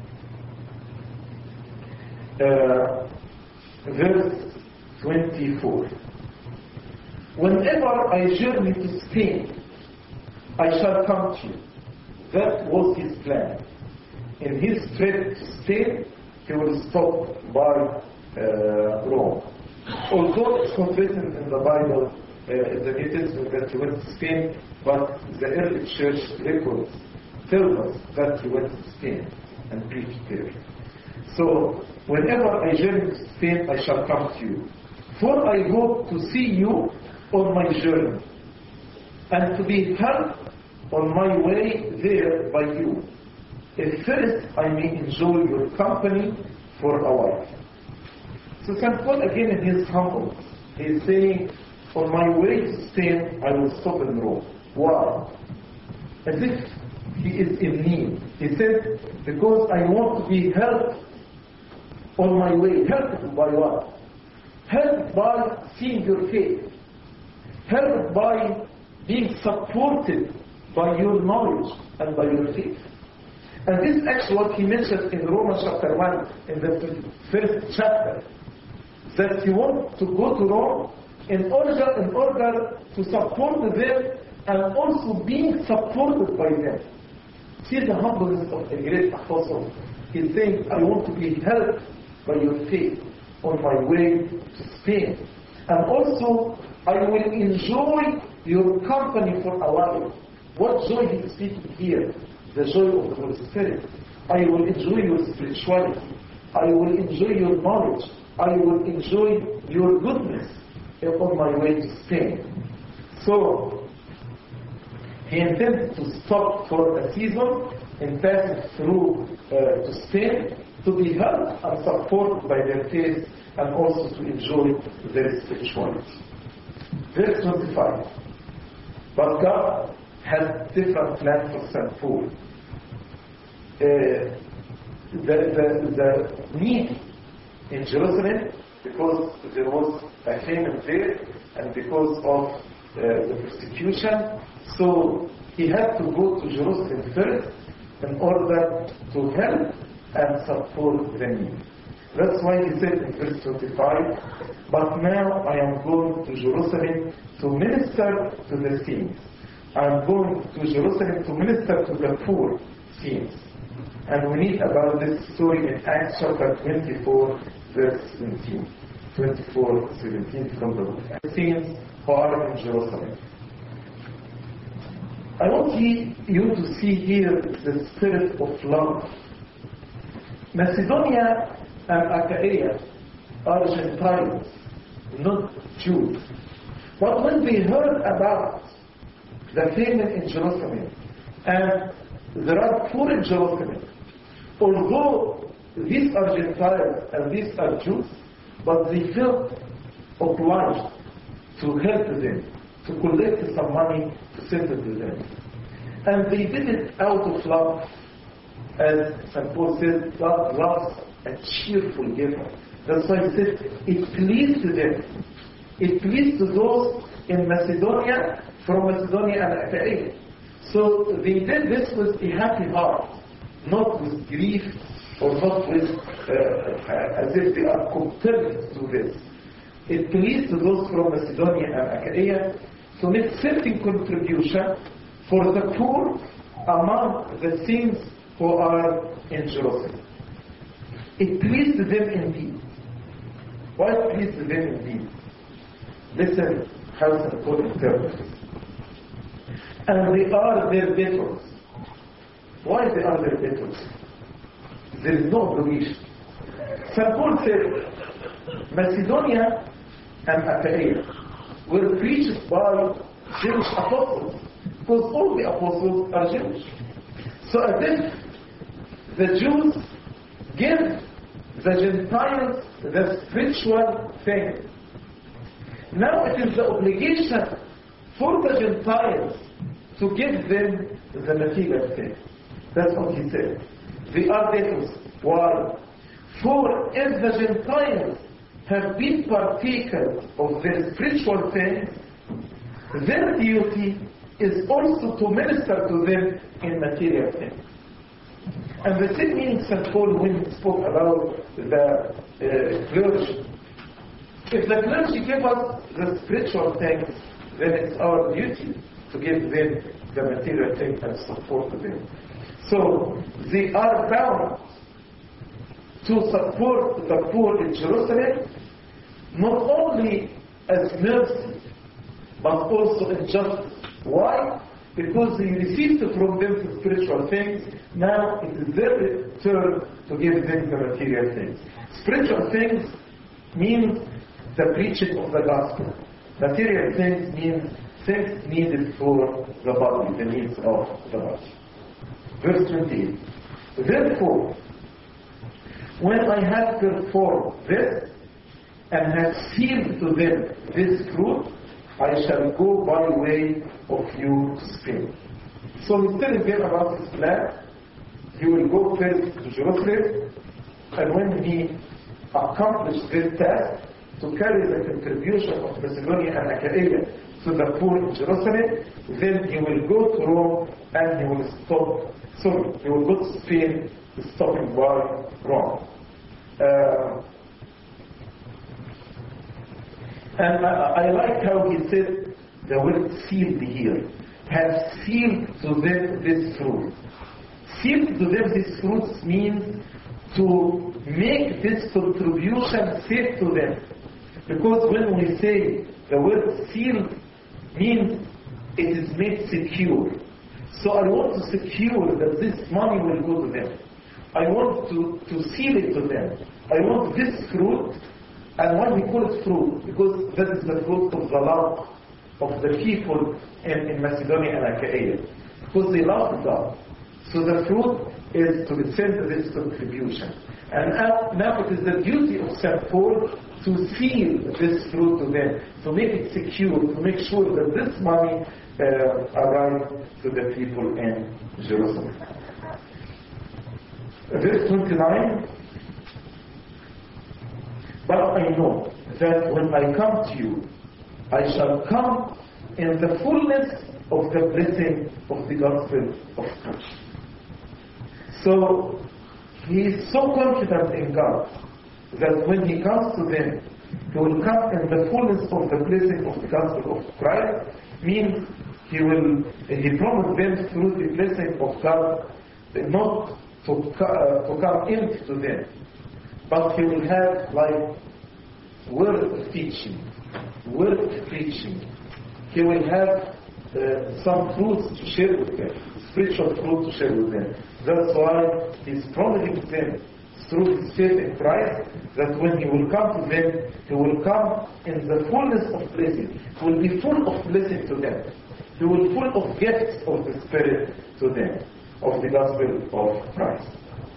Uh, verse twenty-four. "Whenever I journey to Spain, I shall come to you." That was his plan. In his trip to Spain, he will stop by uh, Rome. Although it's not written in the Bible, uh, the New Testament, that he went to Spain, but the early church records tell us that he went to Spain and preached there. So, whenever I journey to Spain, I shall come to you. For I hope to see you on my journey, and to be helped on my way there by you, if first I may enjoy your company for a while. So Saint Paul again in his humble, he is saying, on my way to Spain, I will stop in Rome. Why? As if he is in need. He said, because I want to be helped on my way. Helped by what? Helped by seeing your faith. Helped by being supported by your knowledge and by your faith. And this is actually what he mentioned in Romans chapter one, in the first chapter, that he wants to go to Rome in order, in order to support them and also being supported by them. See the humbleness of a great apostle. He's saying, I want to be helped by your faith on my way to Spain. And also, I will enjoy your company for a while. What joy he is speaking here? The joy of the Holy Spirit. I will enjoy your spirituality. I will enjoy your knowledge. I will enjoy your goodness on my way to Spain. So, he intends to stop for a season and pass through uh, to Spain to be helped and supported by their faith and also to enjoy their spirituality. Verse twenty-five. But God has different plans for Saint Paul. Uh, the, the, the need in Jerusalem, because there was a famine there and because of uh, the persecution, so he had to go to Jerusalem first in order to help and support the need. That's why he said in verse twenty-five, but now I am going to Jerusalem to minister to the saints. I am going to Jerusalem to minister to the poor saints. And we read about this story in Acts chapter twenty-four, verse seventeen. twenty-four, seventeen from the book. The saints who are in Jerusalem. I want you to see here the spirit of love. Macedonia and Achaia are Gentiles, not Jews. But when they heard about the famine in Jerusalem, and there are poor in Jerusalem, although these are Gentiles and these are Jews, but they felt obliged to help them, to collect some money to send it to them. And they did it out of love. As Saint Paul said, God loves a cheerful giver. That's why he said, it pleased them. It pleased those in Macedonia, from Macedonia and Achaia. So they did this with a happy heart, not with grief or not with uh, as if they are compelled to do this. It pleased those from Macedonia and Achaia to make certain contribution for the poor among the saints who are in Jerusalem. It pleased them indeed. Why it pleased them indeed? Listen how Saint Paul interprets. And they are their debtors. Why they are their debtors? There is no obligation. Saint Paul said, Macedonia and Achaia were preached by Jewish apostles, because all the apostles are Jewish. So as if the Jews give the Gentiles the spiritual thing. Now it is the obligation for the Gentiles to give them the material thing. That's what he said. They are debtors. Why? For if the Gentiles have been partakers of their spiritual things, their duty is also to minister to them in material things. And the same meaning Saint Paul when he spoke about the uh, clergy. If the clergy give us the spiritual things, then it's our duty to give them the material things and support them. So they are bound to support the poor in Jerusalem, not only as mercy, but also in justice. Why? Because they received from them the spiritual things, now it is their turn to give them the material things. Spiritual things means the preaching of the gospel. Material things means things needed for the body, the needs of the body. Verse twenty-eight. Therefore, when I have performed this, and have sealed to them this fruit, I shall go by way of you to Spain. So he's telling them about his plan. He will go first to Jerusalem, and when he accomplished this task, to carry the contribution of Macedonia and Achaia to the poor in Jerusalem, then he will go to Rome and he will stop, sorry, he will go to Spain, stopping by Rome. Uh, and I, I like how he said the word sealed here. Have sealed to them this fruit. Sealed to them this fruit means to make this contribution safe to them. Because when we say the word sealed means it is made secure. So I want to secure that this money will go to them. I want to, to seal it to them. I want this fruit, and why we call it fruit? Because that is the fruit of the love of the people in, in Macedonia and Achaia. Because they love God. So the fruit is to send this contribution. And now, now it is the duty of Saint Paul to seal this fruit to them, to make it secure, to make sure that this money uh, arrives to the people in Jerusalem. Verse twenty-nine, but I know that when I come to you, I shall come in the fullness of the blessing of the gospel of Christ. So, he is so confident in God that when he comes to them, he will come in the fullness of the blessing of the gospel of Christ, means he will, he promised them through the blessing of God not to, uh, to come empty to them, but he will have like word of teaching, word of preaching. He will have uh, some fruits to share with them, spiritual fruit to share with them. That's why he's promising them through his faith in Christ that when he will come to them, he will come in the fullness of blessing. He will be full of blessing to them. He will be full of gifts of the Spirit to them, of the gospel of Christ.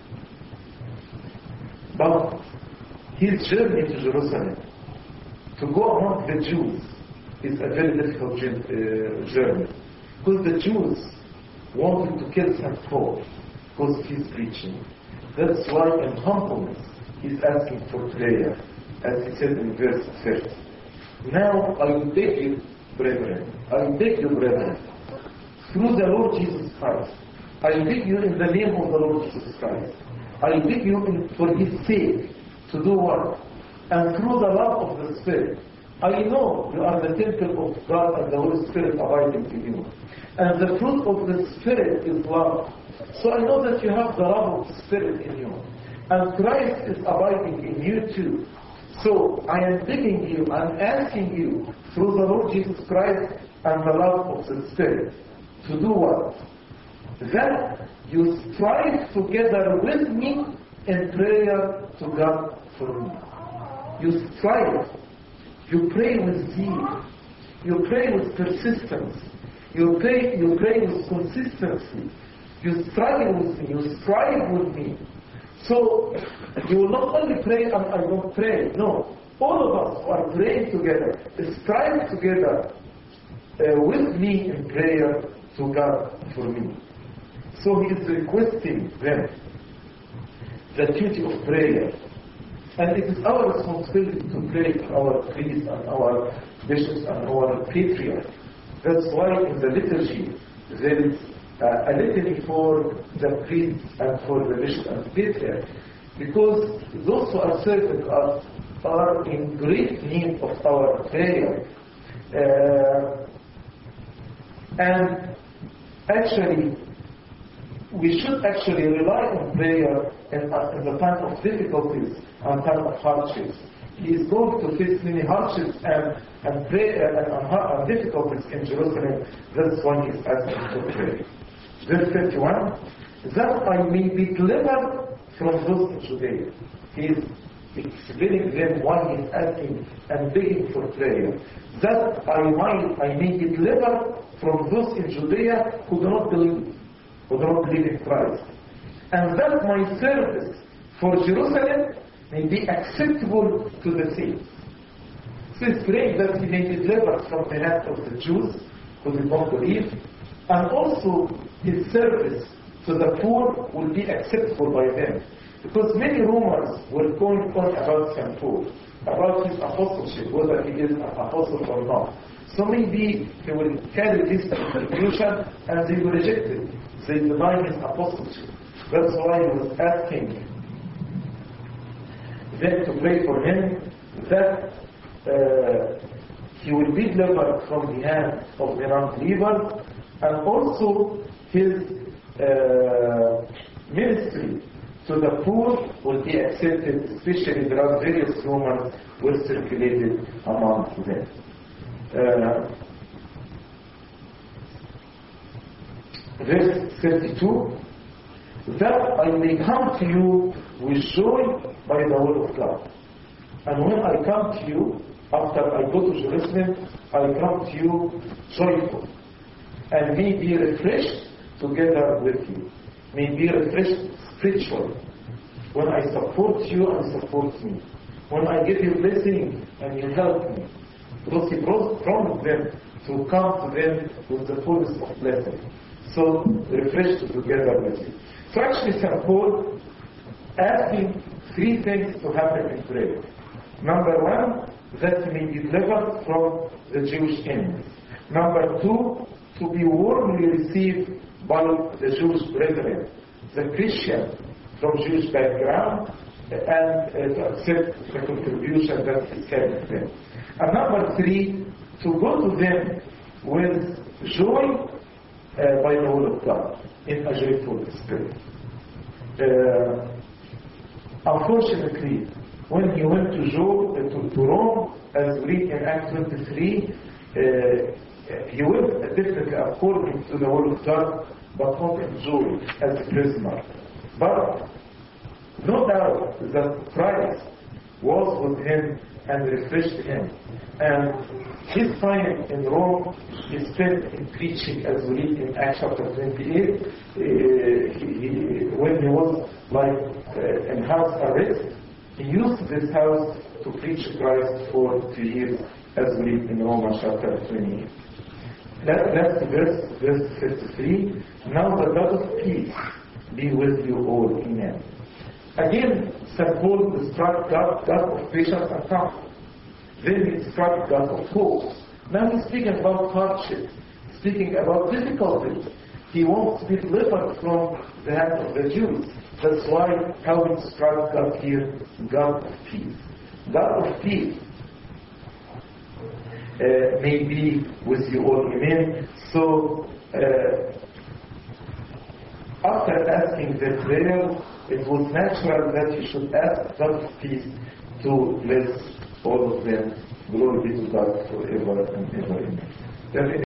But his journey to Jerusalem, to go among the Jews, is a very difficult journey. Because the Jews wanted to kill Saint Paul because of his preaching. That's why in humbleness he's asking for prayer, as he said in verse thirty. Now I will beg you, brethren, I will beg you, brethren, through the Lord Jesus Christ, I will beg you in the name of the Lord Jesus Christ, I will beg you in, for his sake to do what? And through the love of the Spirit. I know you are the temple of God and the Holy Spirit abiding in you. And the fruit of the Spirit is love. So I know that you have the love of the Spirit in you. And Christ is abiding in you too. So I am begging you, I am asking you, through the Lord Jesus Christ and the love of the Spirit, to do what? That you strive together with me in prayer to God for me. You strive. You pray with zeal. You pray with persistence. You pray, you pray with consistency. You strive with me. You strive with me. So you will not only pray and I don't pray. No. All of us are praying together. Strive together uh, with me in prayer to God for me. So he is requesting them the duty of prayer. And it is our responsibility to pray for our priests and our bishops and our patriarchs. That's why in the liturgy there is uh, a litany for the priests and for the bishop and the patriarch. Because those who are serving us are in great need of our prayer. Uh, and actually, we should actually rely on prayer in, uh, in the time of difficulties and time of hardships. He is going to face many hardships and, and, pray, uh, and, and, and difficulties in Jerusalem. That's why he is asking for prayer. Verse thirty-one, that I may be delivered from those in Judea. He is explaining them why he is asking and begging for prayer. That I might, I may be delivered from those in Judea who do not believe, who do not believe in Christ. And that my service for Jerusalem may be acceptable to the saints. So it's praying that he may be delivered from the hand of the Jews who did not believe, and also his service to the poor will be acceptable by them. Because many rumors were going on about Saint Paul, about his apostleship, whether he is an apostle or not. So maybe he will carry this contribution and they will reject it. They deny his apostleship. That's why he was asking them to pray for him that uh, he will be delivered from the hand of the non-believers, and also his uh, ministry to the poor will be accepted, especially there are various rumors were circulated among them. Uh, verse thirty-two, that I may come to you with joy by the will of God. And when I come to you, after I go to Jerusalem, I come to you joyful, and may be refreshed together with you. May be refreshed spiritually. When I support you and support me. When I give you blessing and you help me. Because he promised them to come to them with the fullness of blessing. So refreshed together with you. So actually Saint Paul asking three things to happen in prayer. Number one, that he may be delivered from the Jewish enemies. Number two, to be warmly received by the Jewish brethren, the Christian from Jewish background, and uh, to accept the contribution that he carried them. And number three, to go to them with joy uh, by the will of God, in a joyful spirit. Uh, unfortunately, when he went to, Jo- uh, to, to Rome, as we read in Acts twenty-three, uh, he went definitely according to the will of God, but not in joy as a prisoner. But no doubt that Christ was with him and refreshed him. And his time in Rome is spent in preaching, as we read in Acts chapter twenty-eight. Uh, he, he, when he was like uh, in house arrest, he used this house to preach Christ for two years, as we read in Romans chapter twenty-eight. That, that's verse, verse fifty-three. Now the God of peace be with you all. Amen. Again, Saint Paul described God, God of patience and comfort. Then he described God of hope. Now he's speaking about hardship, speaking about difficulties. He wants to be delivered from the hand of the Jews. That's why how he describes God here, God of peace. God of peace uh, may be with you all. Amen. So, uh, after asking the prayer, it was natural that you should ask God of peace to bless all of them. Glory be to God forever and ever. Amen.